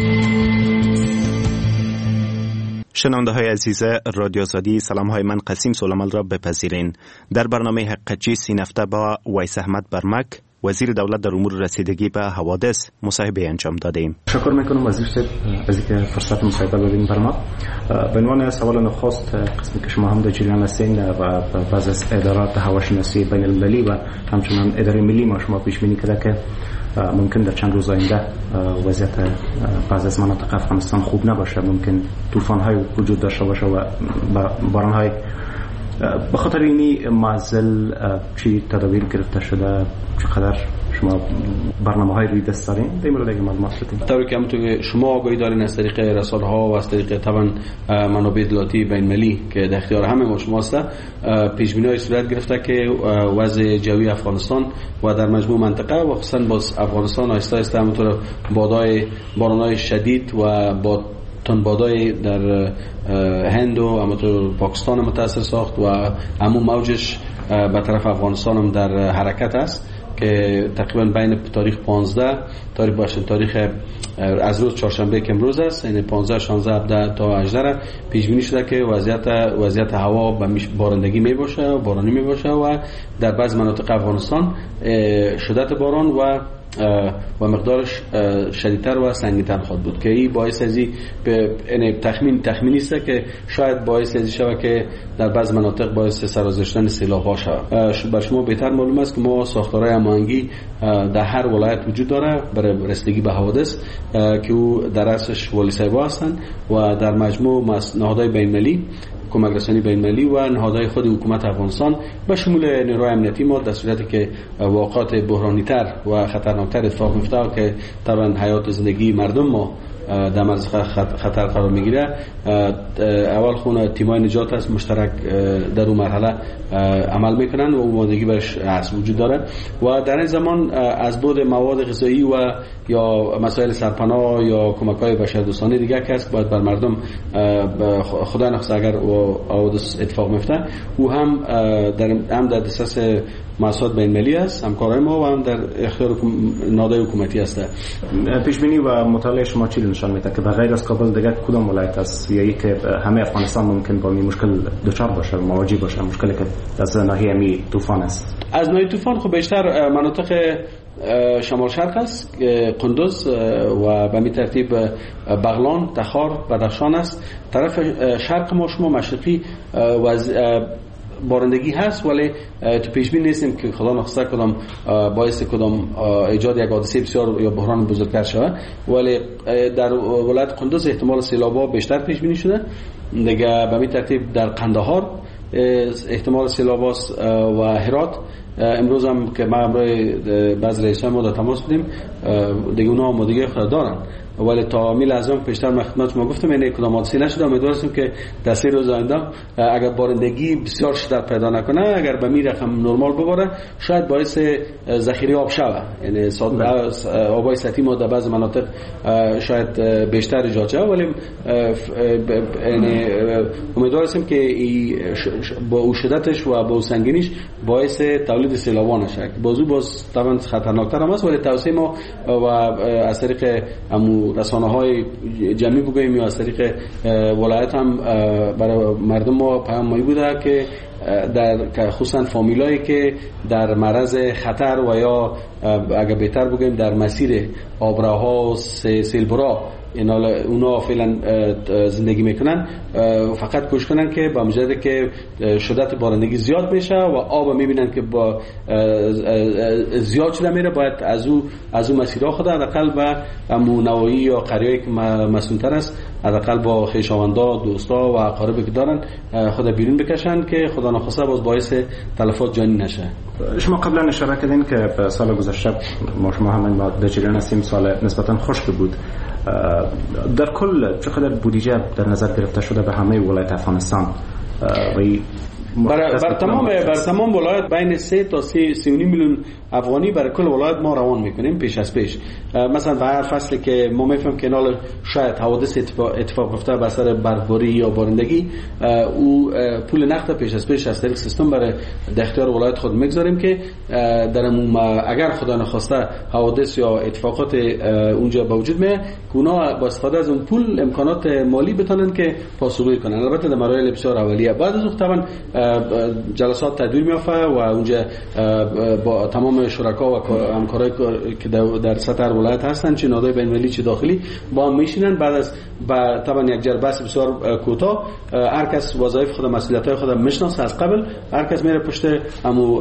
شنونده های عزیز رادیو آزادی، سلام های من قسیم سولمال را بپذیرین. در برنامه حقیقت این هفته با ویس احمد برمک، وزیر دولت در امور رسیدگی به حوادث، مصاحبه انجام دادیم. شکر میکنم وزیر صاحب از اینکه فرصت مصاحبه دادین بر ما. به عنوان سوال نخست، قسمی که شما هم در جریان هستین و بعض از ادارات هواشناسی بین المللی و همچنان اداره ملی ما شما پیش بینی کرده که ممکن در چند روز آینده وضعیت بعض از مناطق افغانستان خوب نباشه، ممکن طوفان های وجود داشته باشه و باران های. به خاطر اینی معزل چی تدابیر گرفته شده؟ چقدر شما برنامه های روی دست دارین؟ در این مورد اگه معلومات بدین. طوری که همونطور که شما آگاهی دارین از طریق رسانه ها و از طریق طبعا منابع اطلاعاتی بین المللی که در اختیار همه ما شماست، پیش بینی های صورت گرفته که وضع جوی افغانستان و در مجموع منطقه و خصوصا باز افغانستان آهسته آهسته همونطور باران‌های شدید و با تنبادای در هند و همونطور پاکستان متاثر ساخت و عموم موجش به طرف افغانستان هم در حرکت است که تقریبا بین تاریخ 15 تاریخ از روز چهارشنبه که امروز است، یعنی 15 16 17 تا 18 پیش بینی شده که وضعیت هوا به بارندگی می باشه و بارانی می باشه و در بعض مناطق افغانستان شدت باران و مقدارش شدیدتر و سنگین‌تر خواهد بود که این باعث ازی تخمینی است که شاید باعث ازی شود که در بعض مناطق باعث سرازیرشدن سیلاب‌ها شود. بر شما بهتر معلوم است که ما ساختارهای هماهنگی در هر ولایت وجود داره برای رسیدگی به حوادث که او در اصلش والی صاحب‌ها هستند و در مجموع نهادهای بین‌المللی، کمک رسانی بین‌المللی و نهادهای خود حکومت افغانستان به شمول نیروهای امنیتی ما در صورتی که واقعات بحرانی‌تر و خطرناکتر اتفاق میفته که طبعا حیات زندگی مردم ما در معرض خطر قرار میگیره، اول خونه تیمای نجات است مشترک در اون مرحله عمل میکنن و آمادگی برش وجود داره و در این زمان از بود مواد غذایی و یا مسائل سرپناه یا کمک‌های بشردوستانه دیگه که است باید بر مردم خدا نخواست اگر حوادث اتفاق میفته او هم در دسترس مؤسسات بین‌المللی است، همکارای ما و هم در اختیار نهادهای حکومتی است. پیش بینی و مطالعه شما چی نشان میده که بغیر از کابل دیگه کدام ولایت است یا که همه افغانستان ممکن با این مشکل دچار باشه، مواجه باشه، مشکلی که از ناحیه می طوفان است؟ از ناحیه طوفان خب بیشتر مناطق شمال شرق است، قندوز و به می ترتیب بغلان، تخار، بدخشان است. طرف شرق ما شما مشرقی بارندگی هست ولی تو پیش بینی نیستیم که خدا نخواسته کدام باعث کدام ایجاد یک حادثه بسیار یا بحران بزرگتر شود، ولی در ولایت قندوز احتمال سیلاب‌ها بیشتر پیش بینی شده. دیگه به می ترتیب در قندهار احتمال سیلاب و هرات امروز هم که ما برای بعض رئیسان ما در تماس بودیم دیگه اونا آمادگی خود دارن ولی تا میل از اون پیشتر من خدمت شما گفتم اینه کدام حادثه نشده. امیدوارم که در 3 روز آینده اگر بارندگی بسیار شدت پیدا نکنه، اگر به می رقم نرمال بباره، شاید باعث ذخیره آب شود، یعنی آبای سطحی ما در بعض مناطق شاید بیشتر ایجاد شود ولی یعنی امیدوارم که با او شدتش و با او سنگینیش باعث تولید سیلابان نشه. باز طبعا خطرناکتر هم است ولی توصیه ما و از طریق رسانه‌های جمعی بگوییم یا از طریق ولایت هم برای مردم ما پیام مایی بوده که در خصوصا فامیلایی که در معرض خطر و یا اگر بهتر بگوییم در مسیر آبراها و سیلبرا اونا فعلا زندگی میکنن، فقط کوشش کنن که با مجرد که شدت بارندگی زیاد میشه و آب میبینن که با زیاد شده میره، باید از اون مسیرها خود حداقل به نواحی یا قریه‌ای که مسئول‌تر است حداقل با خویشاوندا، دوستا و اقاربی که دارن خود بیرون بکشن که خدا نخواسته باز باعث تلفات جانی نشه. شما قبلا اشاره کردین که سال گذشته شما هم در جریان هستیم، سال نسبتا خشک بود. در کل چقدر بودجه در نظر گرفته شده به همه ولایت افغانستان و بر تمام ولایت بین 3 تا 3.5 میلیون افغانی برای کل ولایت ما روان میکنیم پیش از پیش. مثلا به هر فصلی که ما میفهمیم که نال شاید حوادث اتفاق افتاد به اثر برفباری یا بارندگی، او پول نقد پیش از پیش از طریق سیستم برای در اختیار ولایت خود میگذاریم که در اگر خدا نخواسته حوادث یا اتفاقات اونجا به وجود میاد که اونا با استفاده از اون پول امکانات مالی بتونن که پاسخگویی کنن. البته در مراحل بسیار اولیه. بعد از اون طبعا جلسات تدویر میافته و اونجا با تمام شرکا و همکارایی که در سطح ولایت هستن، چه نهادهای بین‌المللی چه داخلی، با هم میشینن. بعد از طبعا یک جلسه بسیار کوتاه هر کس وظایف خود مسئولیت‌های خود میشناسه از قبل، هر کس میره پشت همو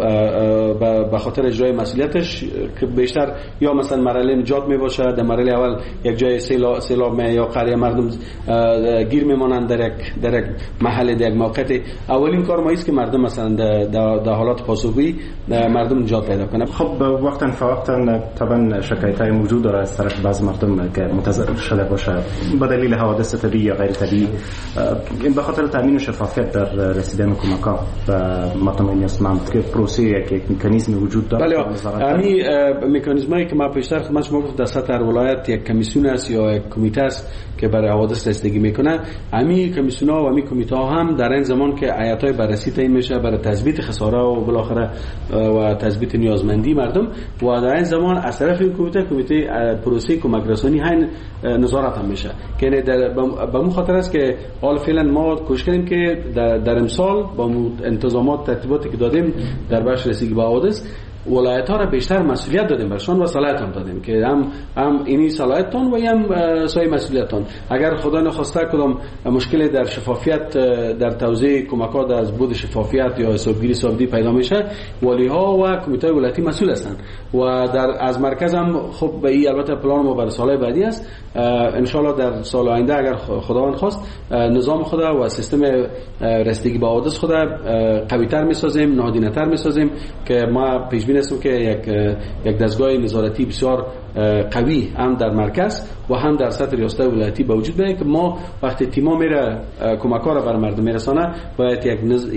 به خاطر اجرای مسئولیتش که بیشتر یا مثلا مرحله نجات میباشه. در مرحله اول یک جای سیلاب یا قریه مردم گیر میمانند در یک محل، در یک موقعیت. اولین کار ما است که مردم مثلا در حالات پاسخگویی مردم نجات پیدا کنه. خب وقتا فوقتا طبعا شکایت‌های موجود داره از طرف بعض مردم که متضرر شده باشه به دلیل حوادث طبیعی یا غیر طبیعی. این به خاطر تامین شفافیت در رسیدن کمک‌ها و مردم نیازمند که پروسه یک مکانیزم وجود داره. بله، همین مکانیزمی که ما پیشتر خدمت شما گفتم در سطح ولایت یک کمیسیون است یا یک کمیته است که برای حوادث رسیدگی میکنه. همین کمیسیون‌ها و همین کمیته هم در این زمان که هیئت‌های بررسی تعیین میشه برای تثبیت خساره و بالاخره و تثبیت نیازمندی مردم، و در این زمان از طرف این کمیته پروسه کمک رسانی های نظارت هم میشه که به اون خاطر است که حال فعلا ما کوشش کردیم که در امسال با انتظامات ترتیباتی که دادیم در بخش رسیدگی به حوادث ولایت ها را بیشتر مسئولیت دادیم برشان و صلاحیت هم دادیم که هم اینی صلاحیتتان و هم سایر مسئولیتتان. اگر خدا نخواسته کدام مشکلی در شفافیت در توزیع کمکات از بود شفافیت یا حسابگیری صادقی پیدا میشه، والی ها و کمیته ولایتی مسئول هستند و از مرکز هم خب به این البته پلان ما برای سال بعدی است. ان شاء الله در سال آینده اگر خداوند خواست نظام خود و سیستم رسیدگی به حوادث خود قوی‌تر می‌سازیم، نهادینه‌تر می‌سازیم که ما پیش بینی هستیم که یک دستگاه نظارتی بسیار قوی هم در مرکز و هم در سطح ریاست ولایتی به وجود بیاید که ما وقتی تیم‌ها میره کمک‌ها را بر مردم میرسانه باید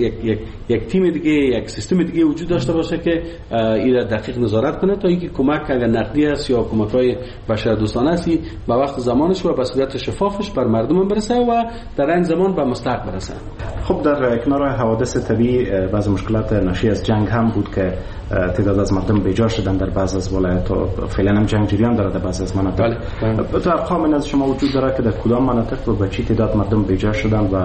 یک تیم دیگه، یک سیستم دیگه وجود داشته باشه که این دقیق نظارت کنه تا اینکه کمک اگر نقدی است یا کمک‌های بشردوستانه است به وقت زمانش و به صورت شفافش بر مردم برسه و در این زمان به مستحق برسه. خب در کنار حوادث طبیعی بعض مشکلات ناشی از جنگ هم بود که تعداد از مردم بیجا شدن در بعض از ولایت‌ها. فعلا هم جنگ جریان داره در بعض از مناطق. تو ارقام از شما وجود داره که در کدام مناطق و به چه تعداد مردم بیجا شدن و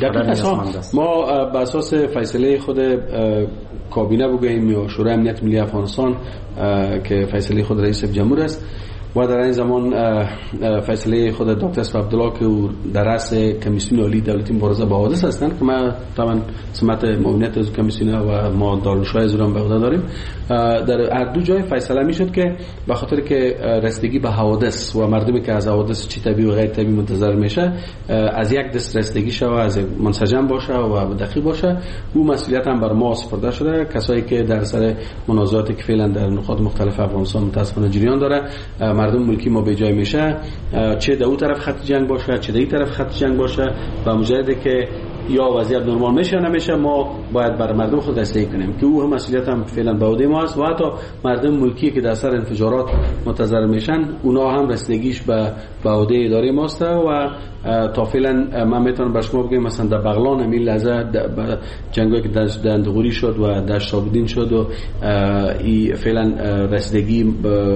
ما بر اساس فیصله خود کابینه بگوییم یا شورای امنیت ملی افغانستان که فیصله خود رئیس جمهور است و در این زمان فیصله خود دکتر اسف عبدالله که در رأس کمیسیون عالی دولتی مبارزه با حوادث هستند که ما طبعا سمت معاونت از کمیسیون و ما دارالشاه زوران به عهده داریم. در هر دو جای فیصله میشد که به خاطر که رسیدگی به حوادث و مردمی که از حوادث چی طبیعی و غیر طبیعی منتظر میشه از یک دست رسیدگی شه و از منسجم باشه و دقیق باشه، او مسئولیت هم بر ما سپرده شده. کسایی که در سر منازعاتی که فعلا در نقاط مختلف افغانستان متاسفانه جریان داره، مردم ملکی ما به جای میشه، چه در اون طرف خط جنگ باشه چه در این طرف خط جنگ باشه، و مجرد که یا وضعیت نرمال میشه یا نمیشه ما باید برای مردم خود دستگیری کنیم که او هم مسئولیت هم فعلا به عهده ما است و حتی مردم ملکی که در سر انفجارات متضرر میشن اونا هم رسیدگیش به عهده اداره ماست و تا فعلا من میتونم به شما بگم مثلا در بغلان همین لحظه جنگی که در اندغوری شد و در شابودین شد و فعلا رسیدگی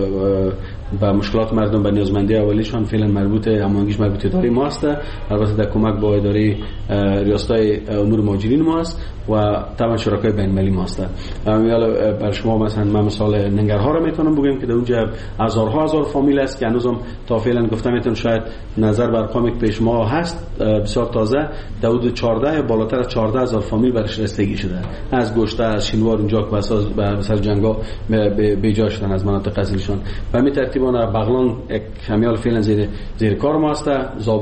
با مشکلات مردم به نیازمندی اولیشان فعلا مربوط اداره ما است. البته در کمک با اداره ریاستای امور مهاجرین ما است و طبعا شرکای بین المللی ما است. بر شما مثلا من مثال ننگرهار رو میتونم بگم که در اونجا هزار فامیل است که هنوزم تا فعلا گفتم میتونم شاید نظر بر ارقامی که پیش ما هست بسیار تازه در حدود 14 یا بالاتر از 14000 فامیل برش رسیدگی شده از گشته از شینوار اونجا که به سر جنگا به جا شدن از مناطق اصلیشان. و همین ترتیبانه بغلان یک کمیال فعلا زیر کار ما است، زابل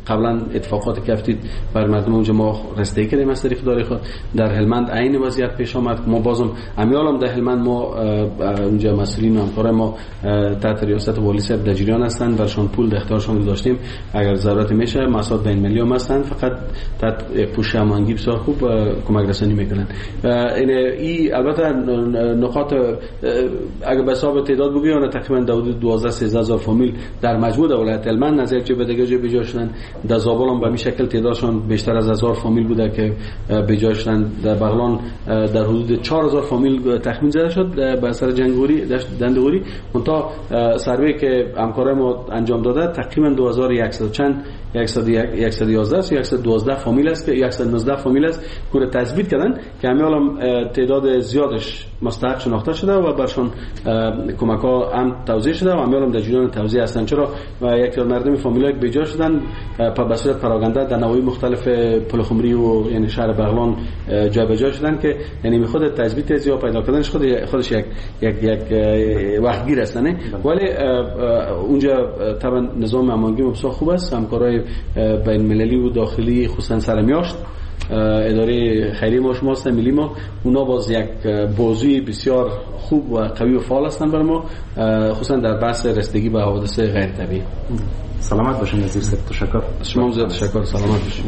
قبلا اتفاقات کفتید بر مردم اونجا ما رسیدگی کردیم از طریق اداره خود. در هلمند عین وضعیت پیش آمد. ما بازم امیالم در هلمند ما اونجا مسئولین و همکارای ما تحت ریاست والی صاحب در جریان هستند، برشان پول در اختیارشان گذاشتیم، اگر ضرورت میشه مسائل بین ملی هم هستند، فقط تحت پوشش هماهنگی بسیار خوب کمک رسانی میکنن. این البته نقاط اگر به حساب تعداد بگویم تقریبا 12-13 هزار فامیل در مجموع ولایت هلمند از یک جا به دیگر جا بجا شدن. در زابل هم به این شکل تعدادشان بیشتر از 1000 فامیل بوده که بجا شدن. در بغلان در حدود 4000 فامیل تخمین زده شد به اثر جنگوری دنده‌غوری. منتها سروی که همکارای ما انجام داده تقریبا 2100 چند 111 112 فامیل است که 119 فامیل است که تثبیت کردن که همین تعداد زیادش مستحق شناخته شده و برشان کمک ها هم توزیع شده و همین در جریان توزیع هستند. چرا یک مردم فامیلای به جا شدن به صورت پراگنده در نواحی مختلف پلخمری و یعنی شهر بغلان جابجا شدن که یعنی خود تثبیت ازیا پیدا کردنش خودش یک وقتگیر است. نه ولی اونجا طبعا نظام هماهنگی بسیار خوب است. همکارای بین المللی و داخلی خصوصا سرمیاشت اداره خیریه ما شما هستن ملی ما، اونا باز یک بازوی بسیار خوب و قوی و فعال هستن برای ما، خصوصا در بحث رسیدگی به حوادث غیر طبیعی. سلامت باشین عزیز صاحب. تشکر. شما زیاد تشکر. سلامت باشین.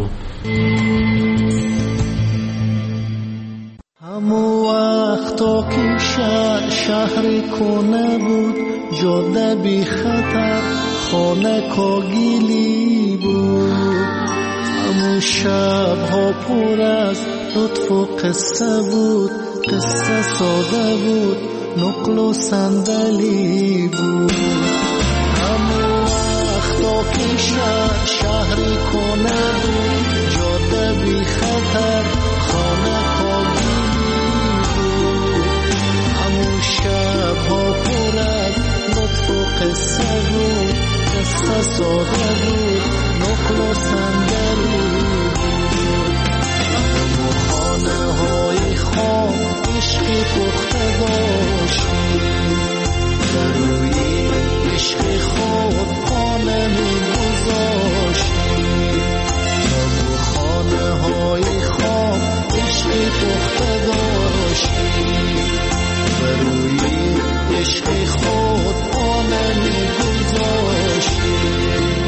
همو وقتا که شهر کنه بود، جاده بی خطر، خانه کاگیلی بود. همو شب ها پر از لطف و قصه بود، قصه ساده بود، نقل و صندلی بود. همو وقتا که شهر کنه بود، جاده بی خطر، خانه کاگیلی بود. همو شب ها پر از لطف و قصه بود، قصه ساده بود، نقل و صندلی بود. همو خانه های خواب عشقی پخته داشتیم، در روی عشق خود خانه می گذاشتیم. همو خانه های خواب عشقی پخته داشتیم، در روی عشق خود خانه می گذاشتیم.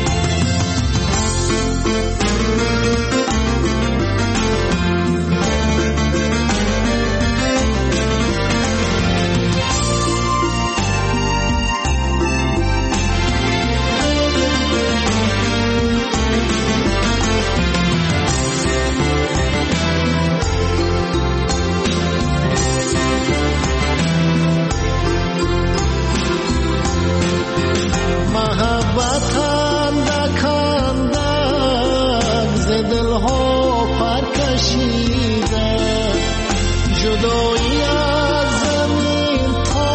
جدایی از زمین تا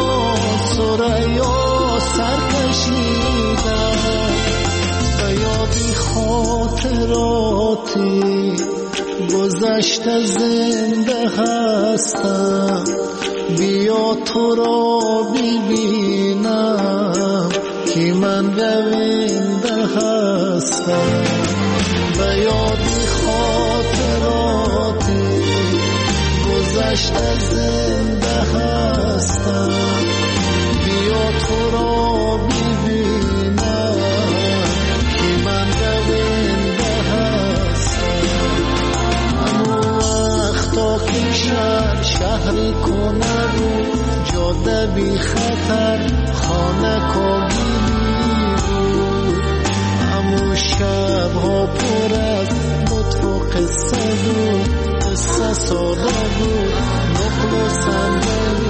سریا سر کشیده، به یادی خاطراتی گذشته زنده هستم. بیا تو را ببینم که من گوینده هستم. به یادی خاطراتی گذشته زنده هستم. بیا تو را ببینم که من گوینده هستم. همو وقتا که شهری کنه بود، جاده بی خطر، خانه کاگیلی بود. همو شب ها پر از لطف و قصه بود، قصه ساده بود، نقل و صندلی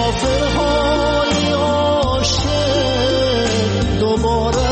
مسافرهای عاشق دوباره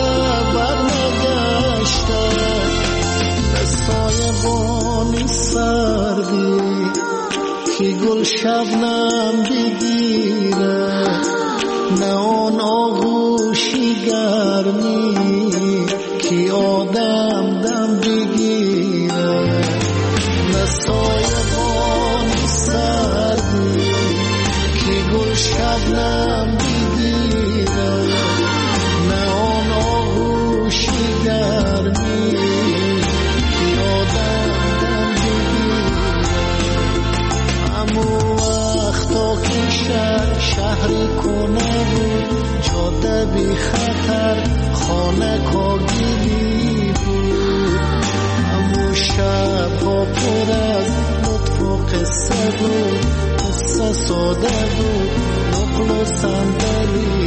برنگشتن، به سایبانی سردی که گل شبنم بگیره، نه آن آغوشی گرمی که آدم دم بگیره، نه سایبانی سردی که گل شبنم بگیره، نه آن آغوشی گرمی که آدم دم بگیره. امو وقتا که شهر کنه بود، جاده بی خطر خانه کاگیری بود، امو شب ها پر از لطف و قصه بود، قصه ساده بود نقل و صندلی